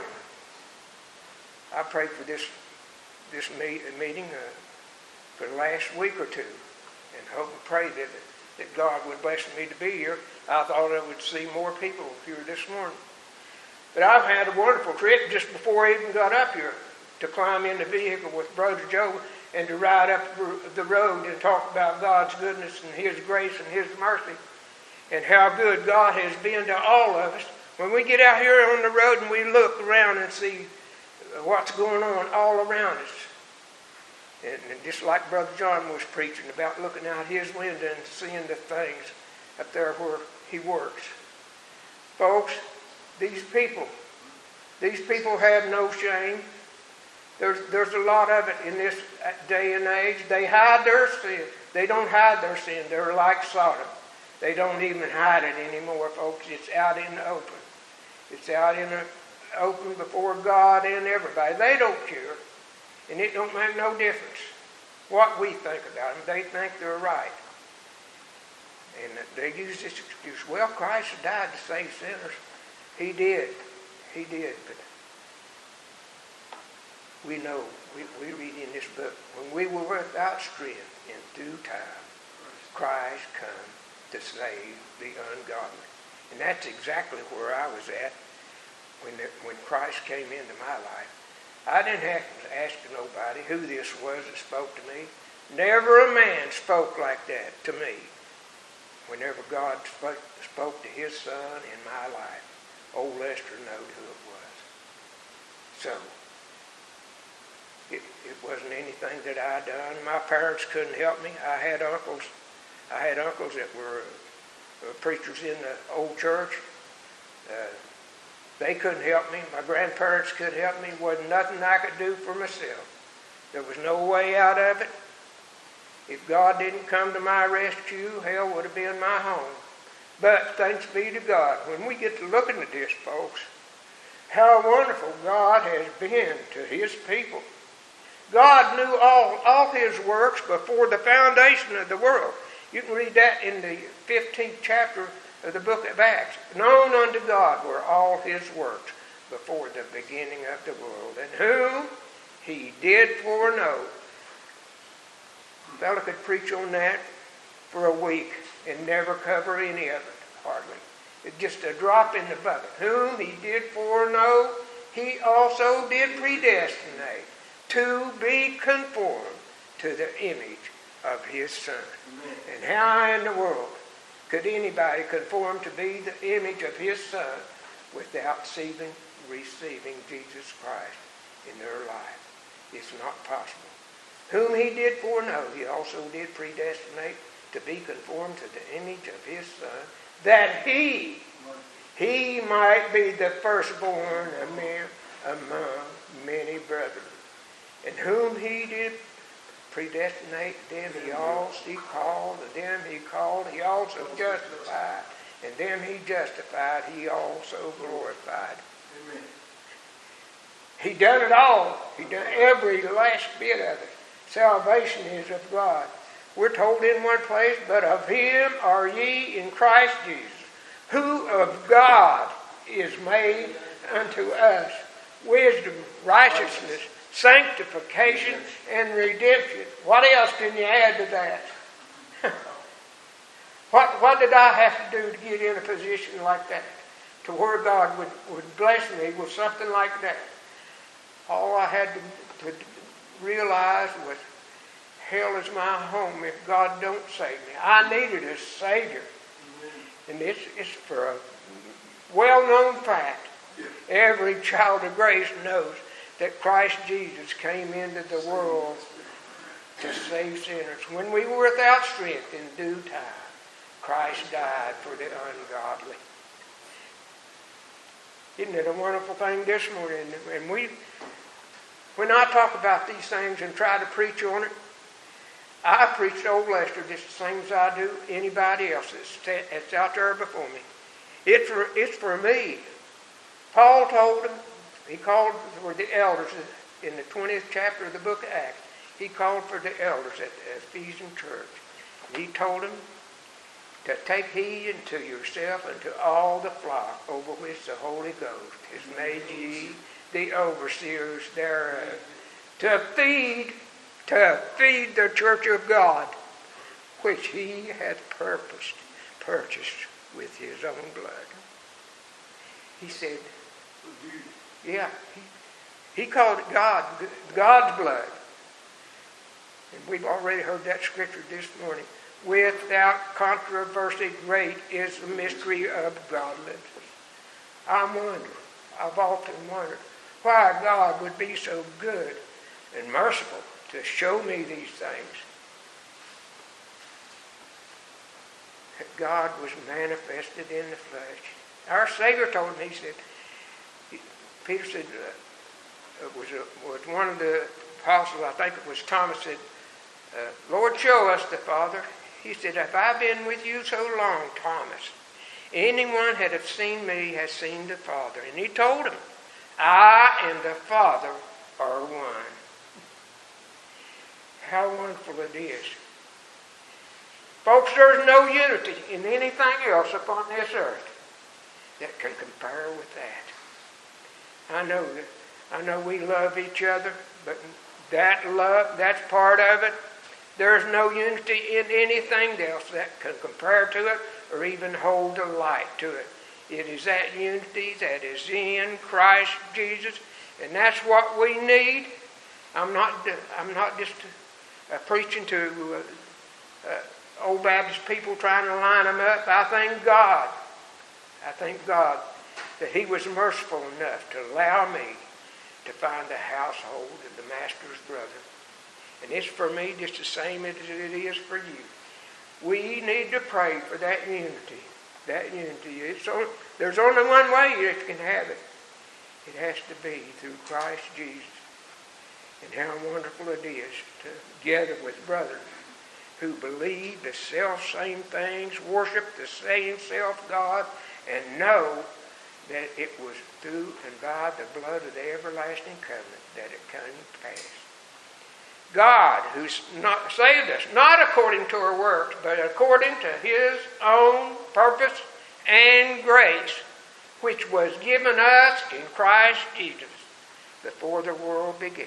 I prayed for this this meet, meeting uh, for the last week or two, and hope and pray that that God would bless me to be here. I thought I would see more people here this morning. But I've had a wonderful trip just before I even got up here to climb in the vehicle with Brother Joe and to ride up the road and talk about God's goodness and His grace and His mercy, and how good God has been to all of us. When we get out here on the road and we look around and see what's going on all around us, and, and just like Brother John was preaching about looking out his window and seeing the things up there where he works. Folks, these people, these people have no shame. There's, there's a lot of it in this day and age. They hide their sin. They don't hide their sin. They're like Sodom. They don't even hide it anymore, folks. It's out in the open. It's out in the open before God and everybody. They don't care. And it don't make no difference what we think about them. They think they're right. And they use this excuse, well, Christ died to save sinners. He did. He did. But we know, we, we read in this book, when we were without strength, in due time, Christ come to save the ungodly. And that's exactly where I was at when, the, when Christ came into my life. I didn't have to ask nobody who this was that spoke to me. Never a man spoke like that to me. Whenever God spoke, spoke to his son in my life, old Lester knew who it was. So, it, it wasn't anything that I done. My parents couldn't help me. I had uncles. I had uncles that were uh, preachers in the old church. Uh, they couldn't help me. My grandparents couldn't help me. Wasn't nothing I could do for myself. There was no way out of it. If God didn't come to my rescue, hell would have been my home. But thanks be to God, when we get to looking at this, folks, how wonderful God has been to his people. God knew all, all his works before the foundation of the world. You can read that in the fifteenth chapter of the book of Acts. Known unto God were all his works before the beginning of the world, and whom he did foreknow. A fellow could preach on that for a week and never cover any of it, hardly. It's just a drop in the bucket. Whom he did foreknow, he also did predestinate to be conformed to the image of his Son. Amen. And how in the world could anybody conform to be the image of his Son without receiving, receiving Jesus Christ in their life? It's not possible. Whom he did foreknow, he also did predestinate to be conformed to the image of his Son, that he, he might be the firstborn of men among many brethren. And whom he did predestinate, them he also called, and them he called, he also justified, and them he justified, he also glorified. Amen. He done it all. He done every last bit of it. Salvation is of God. We're told in one place, but of him are ye in Christ Jesus, who of God is made unto us wisdom, righteousness, sanctification, and redemption. What else can you add to that? what, what did I have to do to get in a position like that? To where God would, would bless me with something like that? All I had to, to realize was, hell is my home if God don't save me. I needed a Savior. And it's, it's for a well-known fact. Every child of grace knows that Christ Jesus came into the world to save sinners. When we were without strength in due time, Christ died for the ungodly. Isn't it a wonderful thing this morning? And we, when I talk about these things and try to preach on it, I preach to old Lester just the same as I do anybody else that's, that's out there before me. It's for, it's for me. Paul told them, he called for the elders in the twentieth chapter of the book of Acts. He called for the elders at the Ephesian church. And he told them to take heed unto yourself and to all the flock over which the Holy Ghost has made ye the overseers thereof, to feed, to feed the church of God, which he hath purposed, purchased with his own blood. He said, yeah, he, he called it God, God's blood. And we've already heard that scripture this morning. Without controversy, great is the mystery of godliness. I'm wondering, I've often wondered, why God would be so good and merciful to show me these things. That God was manifested in the flesh. Our Savior told me, he said, Peter said, uh, it was, a, was one of the apostles, I think it was Thomas, said, uh, Lord, show us the Father. He said, have I been with you so long, Thomas? Anyone that hath seen me has seen the Father. And he told him, I and the Father are one. How wonderful it is. Folks, there's no unity in anything else upon this earth that can compare with that. I know that. I know we love each other, but that love, that's part of it. There's no unity in anything else that can compare to it or even hold a light to it. It is that unity that is in Christ Jesus, and that's what we need. I'm not. I'm not just uh, preaching to uh, uh, old Baptist people trying to line them up. I thank God. I thank God that He was merciful enough to allow me to find the household of the Master's brother. And it's for me just the same as it is for you. We need to pray for that unity. That unity. It's only, there's only one way you can have it. It has to be through Christ Jesus. And how wonderful it is to gather with brothers who believe the self-same things, worship the same self-God, and know that it was through and by the blood of the everlasting covenant that it came to pass. God, who's not saved us, not according to our works, but according to His own purpose and grace, which was given us in Christ Jesus before the world began.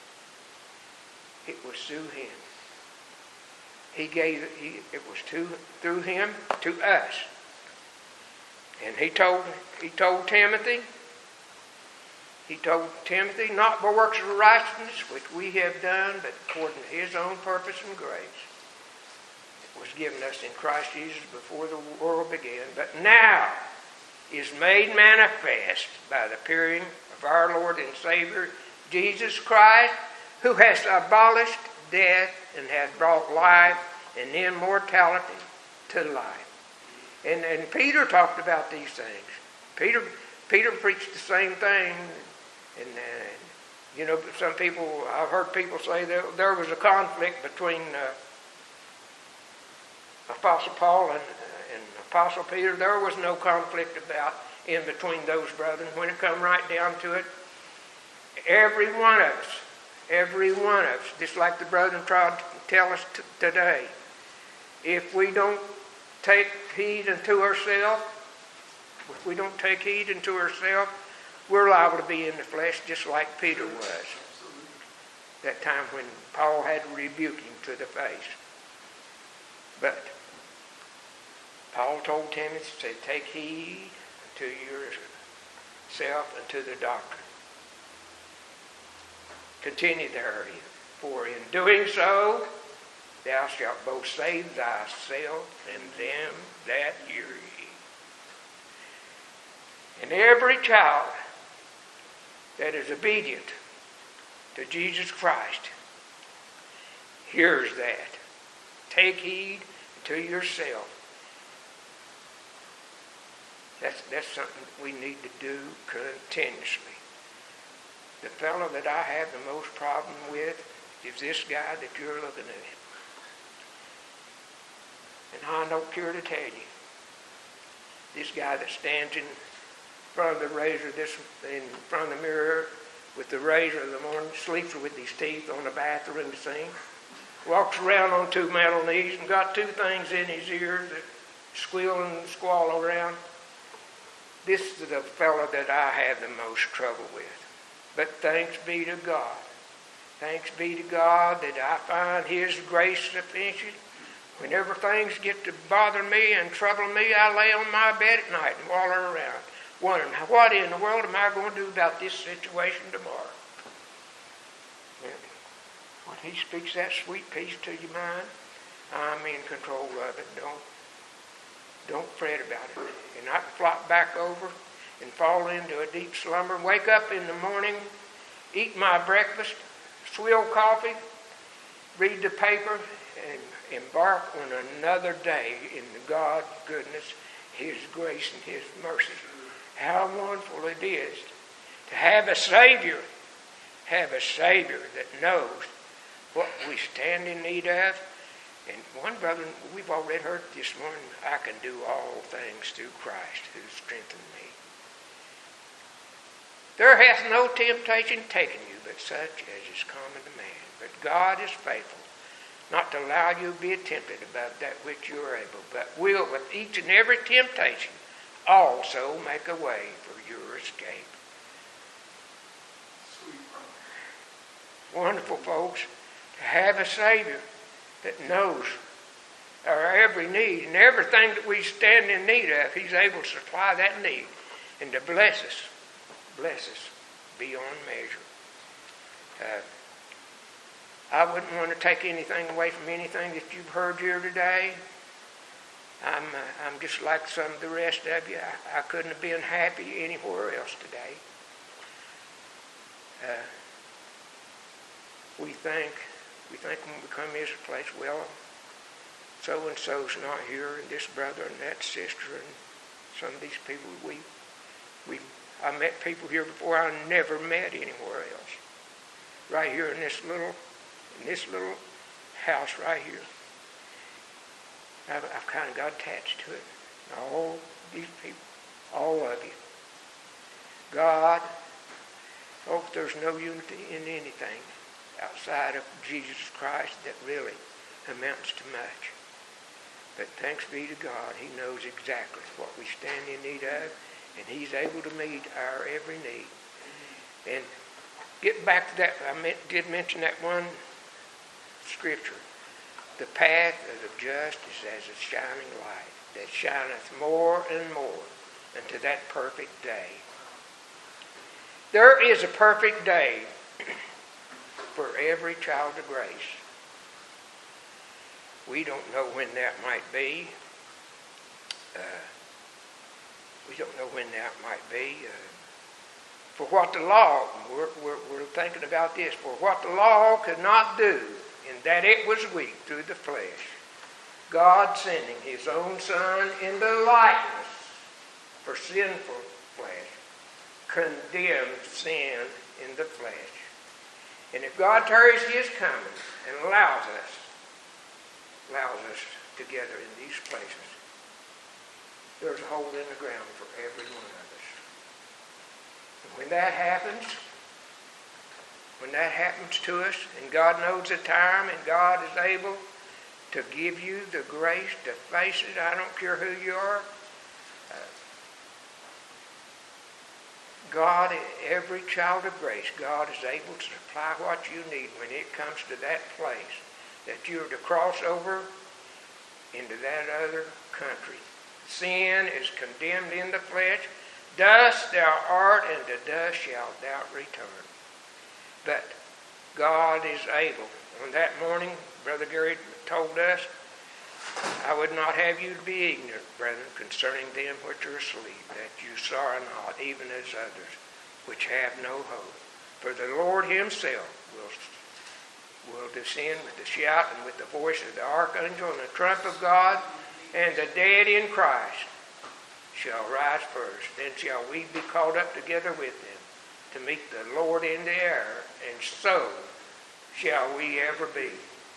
It was through Him. He gave it, he, it was to, through Him to us. And he told he told Timothy, he told Timothy, not by works of righteousness which we have done, but according to His own purpose and grace. It was given us in Christ Jesus before the world began, but now is made manifest by the appearing of our Lord and Savior, Jesus Christ, who has abolished death and has brought life and immortality to life. And, and Peter talked about these things. Peter Peter preached the same thing. And, uh, you know, some people, I've heard people say there, there was a conflict between uh, Apostle Paul and, uh, and Apostle Peter. There was no conflict about in between those brethren. When it come right down to it, every one of us, every one of us, just like the brethren tried to tell us t- today, if we don't take heed unto ourselves, if we don't take heed unto ourselves, we're liable to be in the flesh just like Peter was. That time when Paul had to rebuke him to the face. But Paul told Timothy, said, take heed to yourself and to the doctrine. Continue therein, for in doing so, thou shalt both save thyself and them that hear thee. And every child that is obedient to Jesus Christ hears that. Take heed to yourself. That's, that's something we need to do continuously. The fellow that I have the most problem with is this guy that you're looking at. And I don't care to tell you, this guy that stands in front of the razor, this in front of the mirror with the razor in the morning, sleeps with his teeth on the bathroom sink, walks around on two metal knees and got two things in his ears that squeal and squall around. This is the fellow that I have the most trouble with. But thanks be to God. Thanks be to God that I find His grace sufficient. Whenever things get to bother me and trouble me, I lay on my bed at night and waller around, wondering, what in the world am I going to do about this situation tomorrow? And when He speaks that sweet peace to your mind, I'm in control of it. Don't, don't fret about it. And I can flop back over and fall into a deep slumber, wake up in the morning, eat my breakfast, swill coffee, read the paper, and embark on another day in God's goodness, His grace, and His mercy. How wonderful it is to have a Savior, have a Savior that knows what we stand in need of. And one brother, we've already heard this morning, I can do all things through Christ who strengthened me. There hath no temptation taken you but such as is common to man. But God is faithful, not to allow you to be tempted above that which you are able, but will with each and every temptation also make a way for your escape. Wonderful, folks, to have a Savior that knows our every need and everything that we stand in need of. He's able to supply that need and to bless us, bless us beyond measure. Uh, I wouldn't want to take anything away from anything that you've heard here today. I'm uh, I'm just like some of the rest of you. I, I couldn't have been happy anywhere else today. Uh, we think we think when we come to this place, well, so and so's not here, and this brother and that sister, and some of these people we we I met people here before I never met anywhere else. Right here in this little in this little house right here. I've, I've kind of got attached to it. All these people, all of you. God, folks, there's no unity in anything outside of Jesus Christ that really amounts to much. But thanks be to God, He knows exactly what we stand in need of, and He's able to meet our every need. And get back to that, I meant, did mention that one scripture. The path of the just is as a shining light that shineth more and more unto that perfect day. There is a perfect day for every child of grace. We don't know when that might be. Uh, we don't know when that might be. Uh, for what the law, we're, we're, we're thinking about this, for what the law could not do, in that it was weak through the flesh, God sending His own Son in the likeness for sinful flesh, condemned sin in the flesh. And if God tarries His coming and allows us, allows us together in these places, there's a hole in the ground for every one of us. And when that happens, when that happens to us, and God knows the time, and God is able to give you the grace to face it, I don't care who you are. Uh, God, every child of grace, God is able to supply what you need when it comes to that place that you're to cross over into that other country. Sin is condemned in the flesh. Dust thou art, and to dust shalt thou return. But God is able. On that morning, Brother Gary told us, I would not have you to be ignorant, brethren, concerning them which are asleep, that you sorrow not, even as others, which have no hope. For the Lord Himself will, will descend with the shout and with the voice of the archangel and the trump of God, and the dead in Christ shall rise first. Then shall we be caught up together with them to meet the Lord in the air, and so shall we ever be.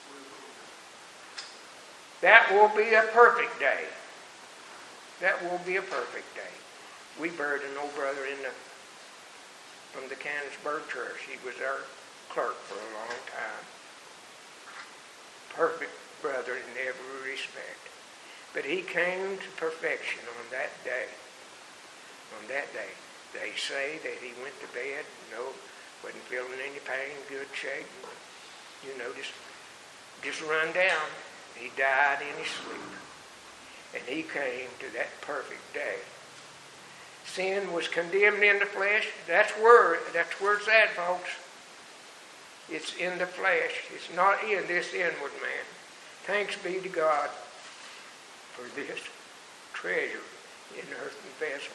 That will be a perfect day. That will be a perfect day. We buried an old brother in the from the Canonsburg Church. He was our clerk for a long time. Perfect brother in every respect. But he came to perfection on that day. On that day. They say that he went to bed, no, wasn't feeling any pain, good shape. You know, just, just run down. He died in his sleep. And he came to that perfect day. Sin was condemned in the flesh. That's where, that's where it's at, folks. It's in the flesh. It's not in this inward man. Thanks be to God for this treasure in earthen vessels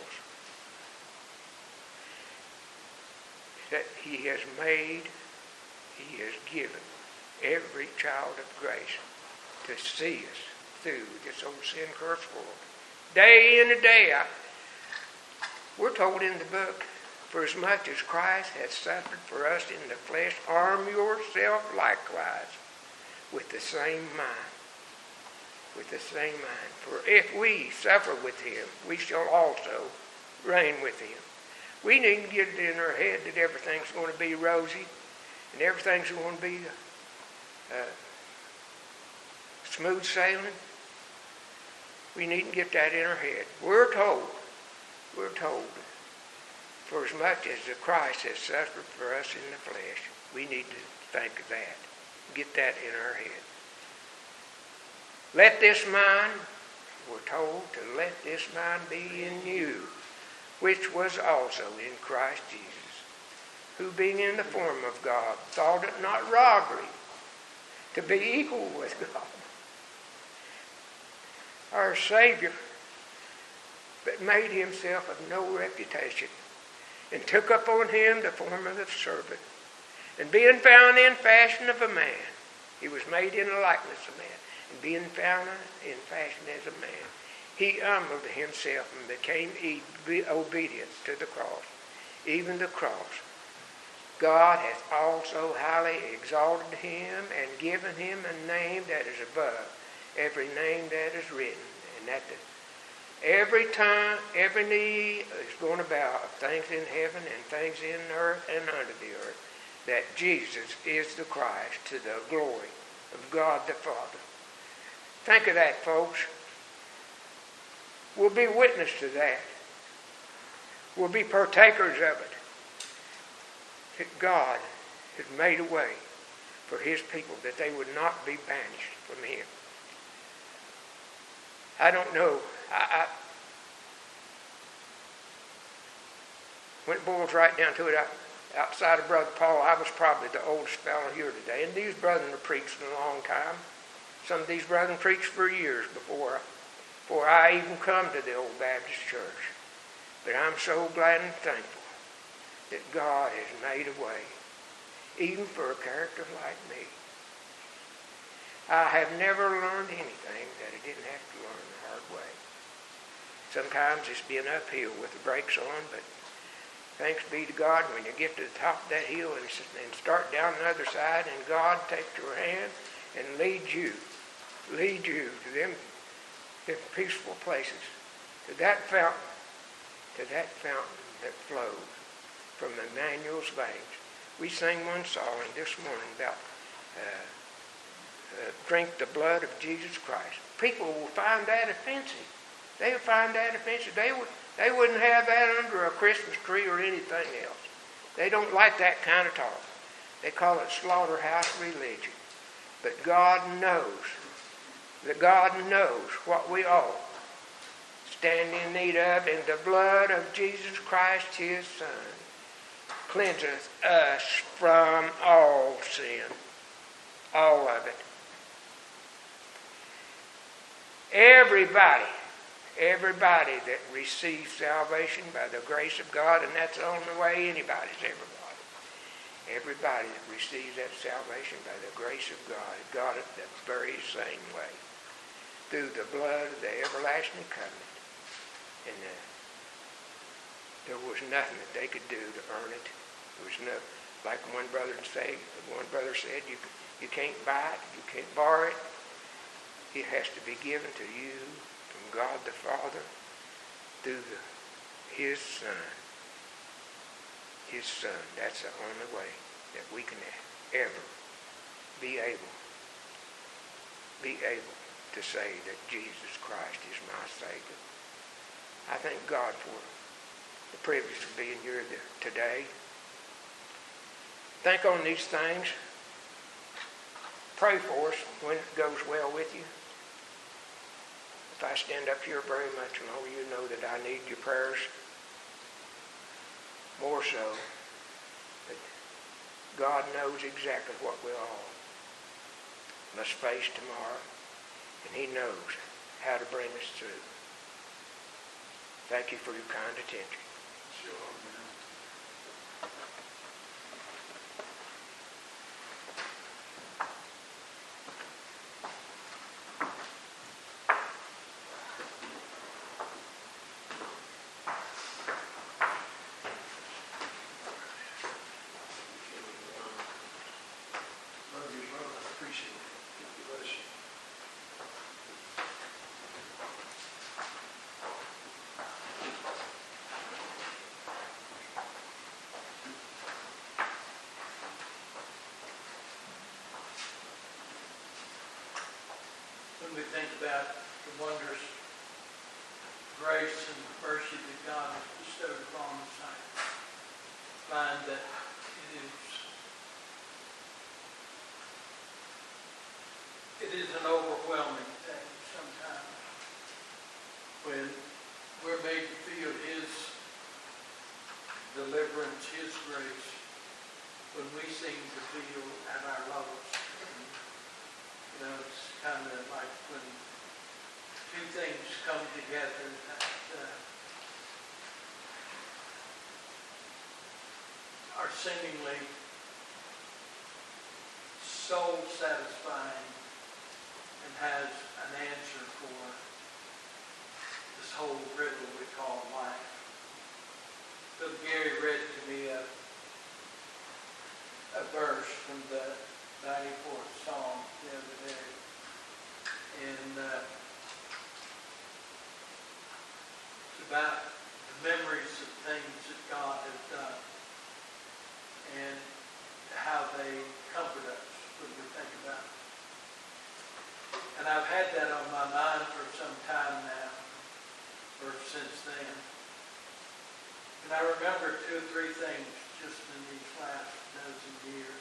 that He has made, He has given every child of grace to see us through this old sin-cursed world. Day in and day out. We're told in the book, for as much as Christ hath suffered for us in the flesh, arm yourself likewise with the same mind. With the same mind. For if we suffer with Him, we shall also reign with Him. We need to get it in our head that everything's going to be rosy and everything's going to be uh, smooth sailing. We needn't get that in our head. We're told, we're told, for as much as the Christ has suffered for us in the flesh, we need to think of that. Get that in our head. Let this mind, we're told to let this mind be in you, which was also in Christ Jesus, who being in the form of God, thought it not robbery to be equal with God. Our Savior, but made himself of no reputation, and took upon him the form of a servant, and being found in fashion of a man, he was made in the likeness of man, and being found in fashion as a man, he humbled himself and became obedient to the cross, even the cross. God hath also highly exalted him and given him a name that is above every name that is written, and that the, every time, every knee is going to bow of things in heaven and things in earth and under the earth, that Jesus is the Christ, to the glory of God the Father. Think of that, folks. We'll be witness to that. We'll be partakers of it. That God has made a way for his people that they would not be banished from him. I don't know. I, I, when it boils right down to it, I, outside of Brother Paul, I was probably the oldest fellow here today. And these brethren have preached a long time. Some of these brethren preached for years before, before I even come to the old Baptist church. But I'm so glad and thankful that God has made a way, even for a character like me. I have never learned anything that I didn't have to learn the hard way. Sometimes it's been uphill with the brakes on, but thanks be to God, when you get to the top of that hill and, and start down the other side, and God takes your hand and leads you, leads you to them, them peaceful places, to that fountain, to that fountain that flows from Emmanuel's veins. We sang one song this morning about uh, uh, drink the blood of Jesus Christ. People will find that offensive. They would find that offensive. They would, they wouldn't have that under a Christmas tree or anything else. They don't like that kind of talk. They call it slaughterhouse religion. But God knows, that God knows what we all stand in need of, and the blood of Jesus Christ, his Son, cleanseth us from all sin, all of it. Everybody, everybody that receives salvation by the grace of God, and that's the only way anybody's ever got it. Everybody that receives that salvation by the grace of God got it the very same way, through the blood of the everlasting covenant. And uh, there was nothing that they could do to earn it. There was no, like one brother say, one brother said, you you can't buy it, you can't borrow it. It has to be given to you from God the Father through the, his Son. His Son. That's the only way that we can ever be able, be able to say that Jesus Christ is my Savior. I thank God for the privilege of being here today. Think on these things. Pray for us when it goes well with you. If I stand up here very much longer, you know that I need your prayers more so. But God knows exactly what we all must face tomorrow, and he knows how to bring us through. Thank you for your kind attention. Sure. when we think about the wondrous grace and mercy that God has bestowed upon us, I find that it is it is an overwhelming thing sometimes when we're made to feel His deliverance, His grace, when we seem to feel at our lowest. You know, it's kind of like when two things come together that uh, are seemingly soul satisfying and has an answer for this whole riddle we call life. Bill Gary read to me a, a verse from the ninety-fourth Psalm the other day. And uh, it's about the memories of things that God has done and how they comfort us when we think about it. And I've had that on my mind for some time now, or since then. And I remember two or three things just in these last dozen years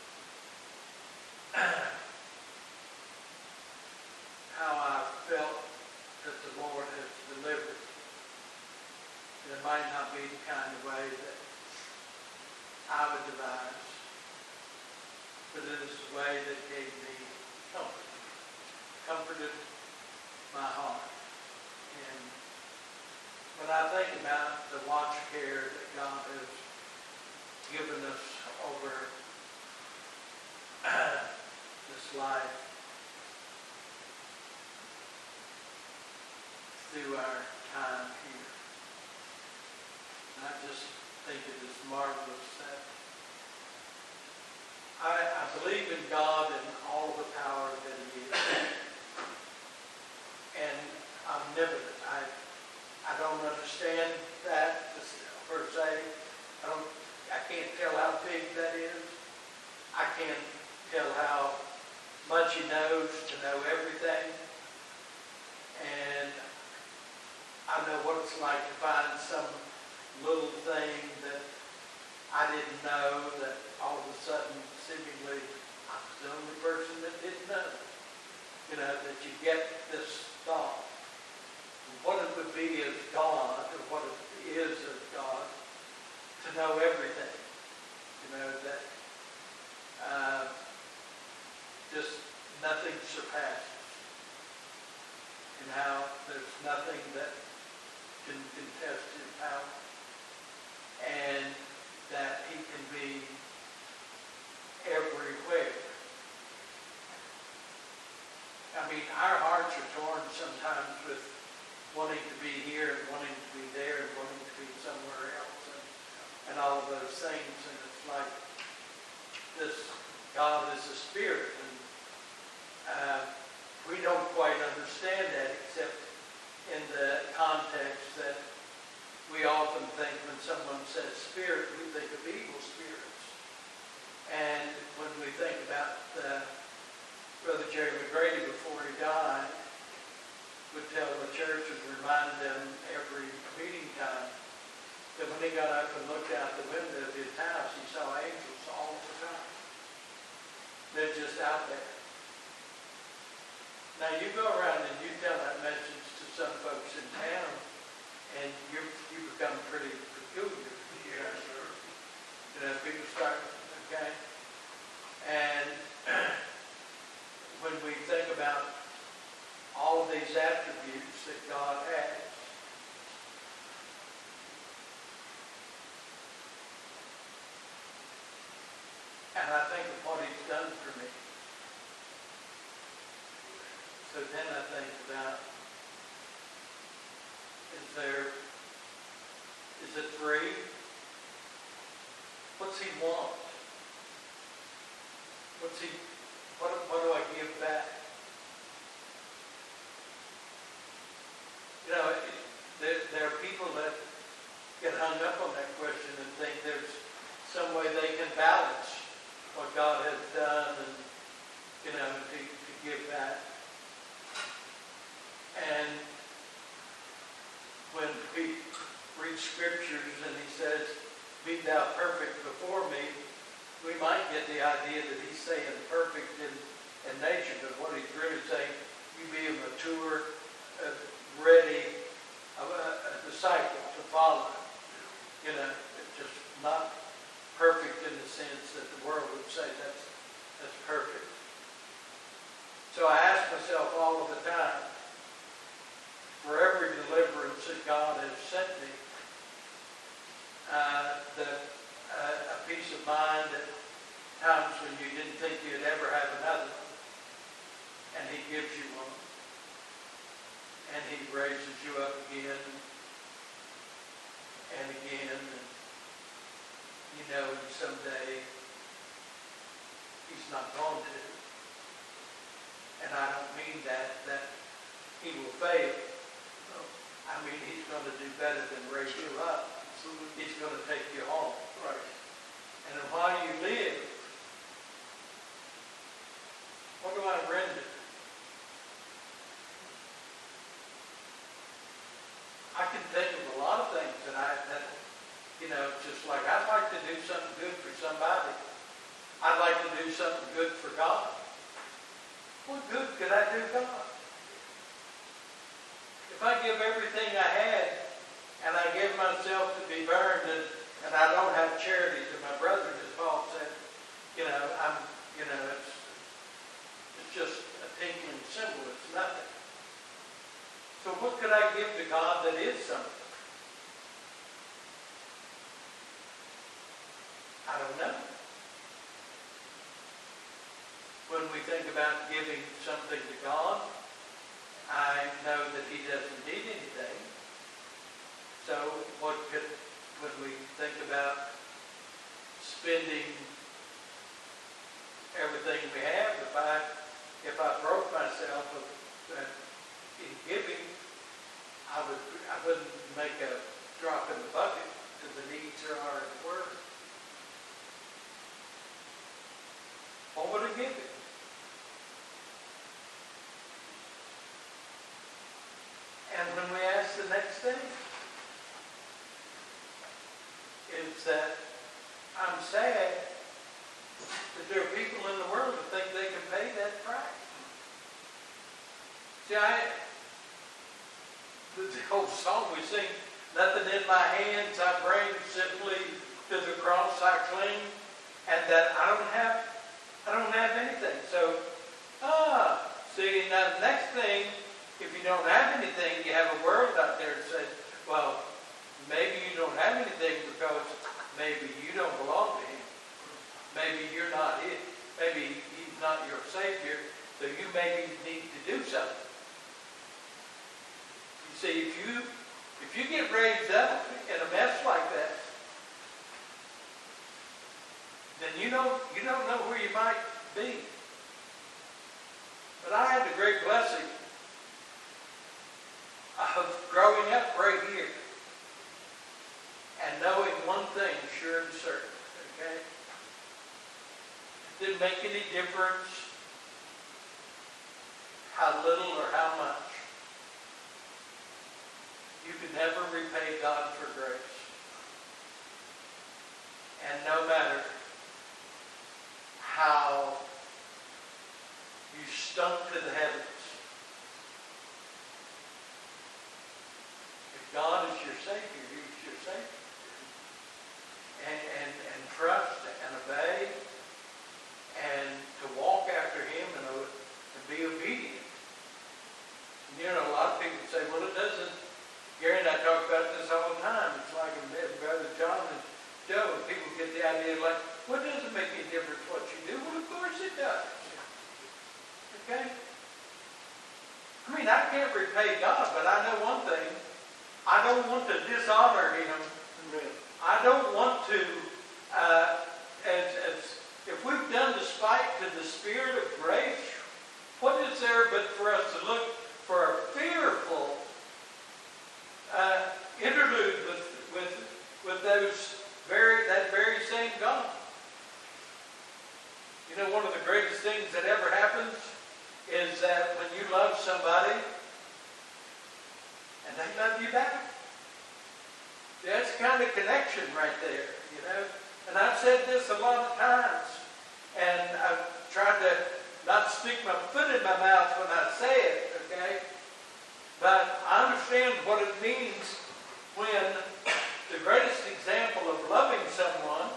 that how I felt that the Lord has delivered. And it might not be the kind of way that I would devise, but it is the way that gave me comfort, comforted my heart. And when I think about the watch care that God has given us over this life, through our time here, and I just think it is marvelous that I, I believe in God and all the power that He is. And I'm omnipotent. I I don't understand that per se. I don't. I can't tell how big that is. I can't tell how much He knows to know everything. And I know what it's like to find some little thing that I didn't know that all of a sudden, seemingly, I was the only person that didn't know. You know, that you get this thought. What it would be as God, or what it is as God, to know everything. You know, that uh, just nothing surpasses. And how there's nothing that can contest His power. And that He can be everywhere. I mean, our hearts are torn sometimes with wanting to be here and wanting to be there and wanting to be somewhere else and, and all of those things. And it's like this God is a spirit. And uh, we don't quite understand that except in the context that we often think when someone says spirit, we think of evil spirits. And when we think about uh, Brother Jerry McGrady before he died, would tell the church and remind them every meeting time that when he got up and looked out the window of his house, he saw angels all the time. They're just out there. Now you go around and you tell that message to some folks in town, and you you become pretty peculiar. You know, you know, people start, okay? And when we think about all of these attributes that God has, and I think of what He's done for me. So then I think about, is there, is it free? What's He want? What's He, what, what do I give back? You know, it, there, there are people that get hung up on that question and think there's some way they can balance what God has done and, you know, to, to give back. scriptures and he says, be thou perfect before me, we might get the idea that he's saying perfect in, in nature, but what he's really saying, you be a mature, uh, ready, a, a disciple to follow. You know, it's just not perfect in the sense that the world would say that's, that's perfect. So I ask myself all of the time, for every deliverance that God has sent me, uh, that uh, a peace of mind at times when you didn't think you'd ever have another one, and he gives you one, and he raises you up again and again, and you know someday he's not going to. And I don't mean that, that he will fail. No. I mean he's going to do better than raise you up. Absolutely. He's going to take you home. Right. And while you live, what do I render? I can think of a lot of things that I, that, you know, just like I'd like to do something good for somebody. I'd like to do something good for God. What good could I do God? If I give everything I had and I give myself to be burned and, and I don't have charity to my brothers, as Paul said, you know, I'm, you know, it's, it's just a tinkling cymbal. It's nothing. So what could I give to God that is something? I don't know. When we think about giving something to God, I know that he doesn't need anything. So what could, when we think about spending everything we have, if I, if I broke myself of, uh, in giving, I would, I wouldn't make a drop in the bucket because the needs are already worth. What would I give it? And when we ask the next thing, is that I'm sad that there are people in the world that think they can pay that price. See, I, the old song we sing, nothing in my hands I bring, simply to the cross I cling, and that I don't have, I don't have anything. So, ah, see, now the next thing, if you don't have anything, you have a world out there that says, well, maybe you don't have anything because maybe you don't belong to him. Maybe you're not it. Maybe he's not your Savior, so you maybe need to do something. You see, if you if you get raised up in a mess like that, then you don't you don't know where you might be. But I had the great blessing of growing up right here and knowing one thing sure and certain, okay? It didn't make any difference how little or how much. You can never repay God for grace. And no matter how you stunk to the heavens, God is your Savior. He's your Savior. And, and, and trust and obey and to walk after him and, and be obedient. And you know, a lot of people say, well, it doesn't. Gary and I talk about this all the time. It's like in Brother John and Joe, and people get the idea like, well, it doesn't make any difference what you do. Well, of course it does. Okay? I mean, I can't repay God, but I know one thing. I don't want to dishonor him. Amen. I don't want to, uh, as, as if we've done despite to the Spirit of grace, what is there but for us to look for a fearful uh, interlude with, with, with those very, that very same God? You know, one of the greatest things that ever happens is that when you love somebody, and they love you back. That's said this a lot of times, and I've tried to not stick my foot in my mouth when I say it, okay? But I understand what it means when the greatest example of loving someone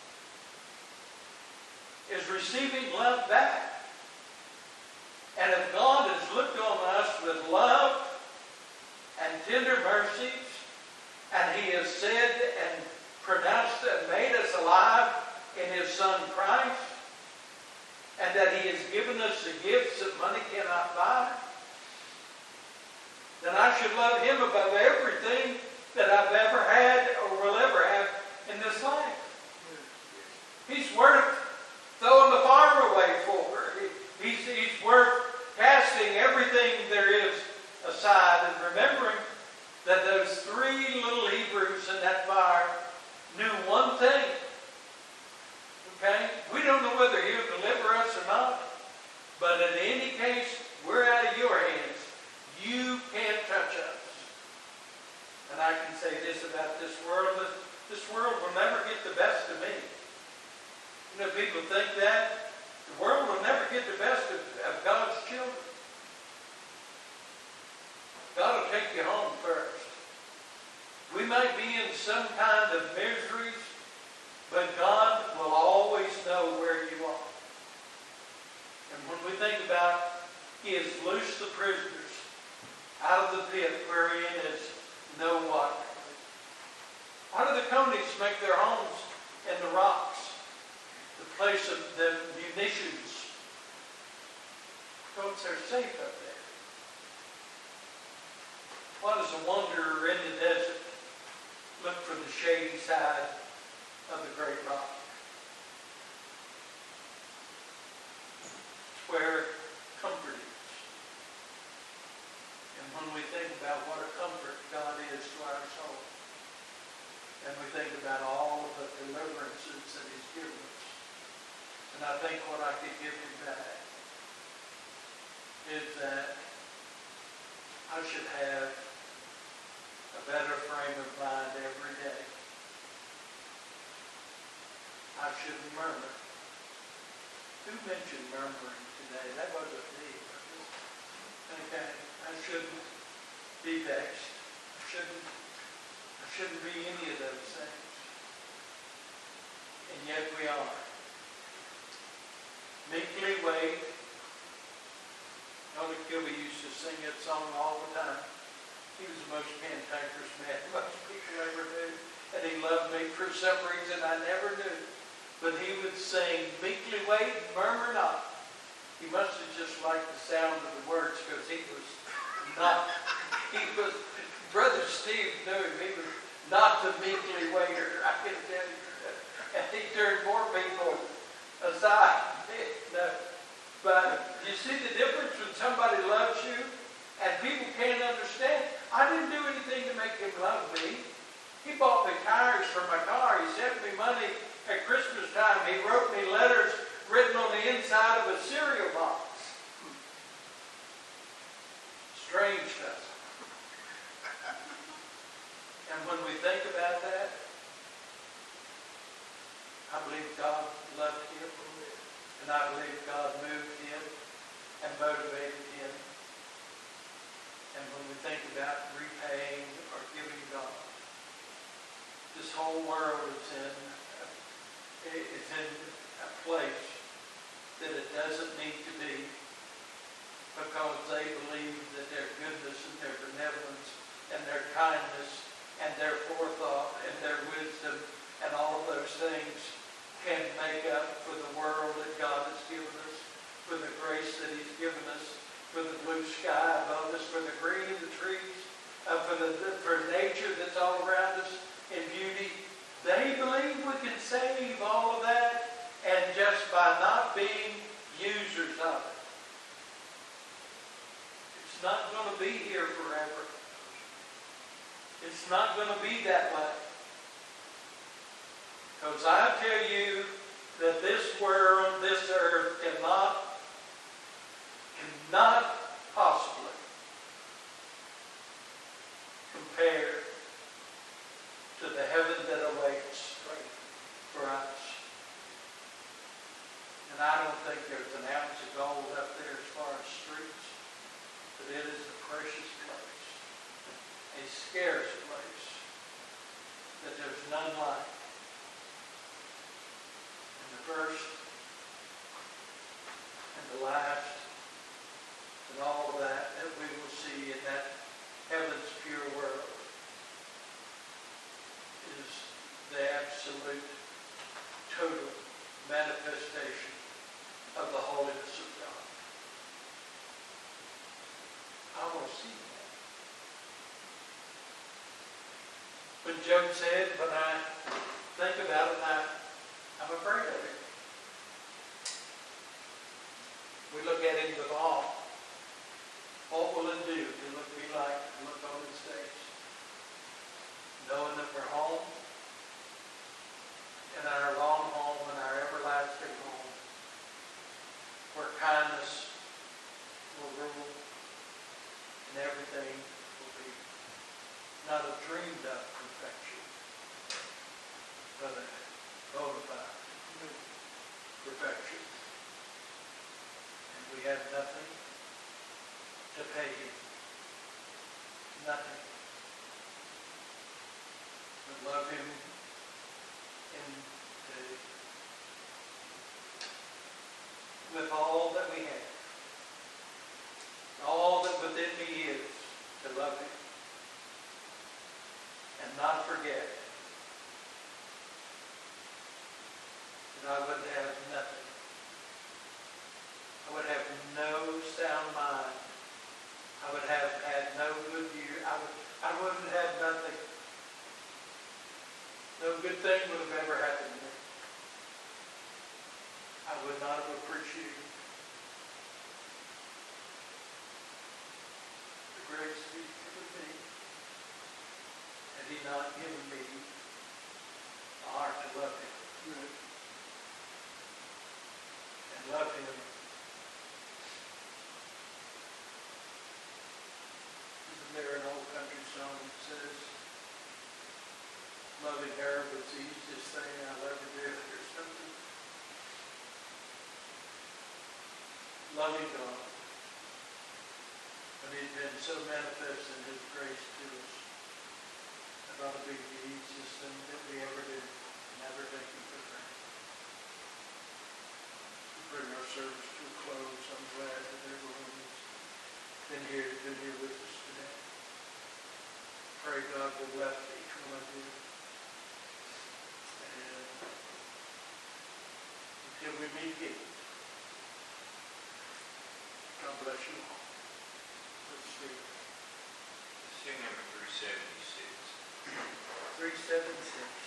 is receiving love back. And if God has looked on us with love and tender mercies, and He has said and pronounced and made us alive in His Son Christ, and that He has given us the gifts that money cannot buy, then I should love Him above everything that I've ever had or will ever have in this life. He's worth throwing the farm away for. He's, he's worth casting everything there is aside and remembering that those three little Hebrews in that fire knew one thing. Okay? We don't know whether He'll deliver us or not, but in any case, we're out of your hands. You can't touch us. And I can say this about this world, that this world will never get the best of me. You know, people think that. The world will never get the best of, of God's children. God will take you home first. We might be in some kind of miseries, but God will always know where you are. And when we think about He has loosed the prisoners out of the pit wherein is no water. How do the conies make their homes in the rocks? The place of the munitions. Because they're safe up there. Why does a wanderer in the desert look for the shady side of the great rock? It's where comfort is. And when we think about what a comfort God is to our soul, and we think about all of the deliverances that He's given us, and I think what I could give Him back is that I should have a better frame of mind every day. I shouldn't murmur. Who mentioned murmuring today? That wasn't me. Okay. I shouldn't be vexed. I shouldn't, I shouldn't be any of those things. And yet we are. Meekly wait. Elder Kilby used to sing that song all the time. He was the most cantankerous man most people ever knew. And he loved me for some reason I never knew. But he would sing, meekly wait, murmur not. He must have just liked the sound of the words, because he was not, he was, Brother Steve knew him. He was not the meekly waiter, I can tell you. And he turned more people aside. No. But you see the difference when somebody loves you and people can't understand. I didn't do anything to make him love me. He bought me tires for my car. He sent me money at Christmas time. He wrote me letters written on the inside of a cereal box. Strange stuff. And when we think about that, I believe God loved him. And I believe God moved him and motivated him. And when we think about repaying or giving God, this whole world is in a, is in a place that it doesn't need to be, because they believe that their goodness and their benevolence and their kindness and their forethought and their wisdom and all of those things can make up for the world that God has given us, for the grace that he's given us, for the blue sky above us, for the green of the trees, uh, for the for nature that's all around us in beauty. They believe we can save all of that, and just by not being users of it. It's not going to be here forever. It's not going to be that way. Because I tell you that this world, this earth cannot, cannot possibly compare to the heaven that awaits for us. scarce place that there's none like. And the first and the last and all of that that we will see in that heaven's pure world is the absolute, total manifestation of the holiness of God. I want to see that. When Job said, when I think about it, I, I'm afraid of it. We look at him with awe. What will it do to look be like to look on his face? Knowing that we're home, in our long home, in our everlasting home, where kindness will rule and everything will be not a dreamed up perfection, but a bona fide perfection. And we have nothing to pay him. Nothing. But love him in the, with all that we have. All that within me is to love him. And not forget that I would have nothing. I would have no sound mind. I would have had no good year. I would I wouldn't have nothing. No good thing would have ever happened to me. I would not have appreciated the grace he's given me. Had he not given me the heart to love him. And love him. Isn't there an old country song that says, loving her was the easiest thing I'll ever do, or something? Loving God, when he's been so manifest in his grace to us, it ought to be the easiest thing that we ever do, and never take him for granted. We bring our service to a close. I'm glad that everyone has been here, been here with us today. Pray God will bless each one of you. And until we meet again, God bless you all. Let's see. Sing number three seventy-six. three seventy-six.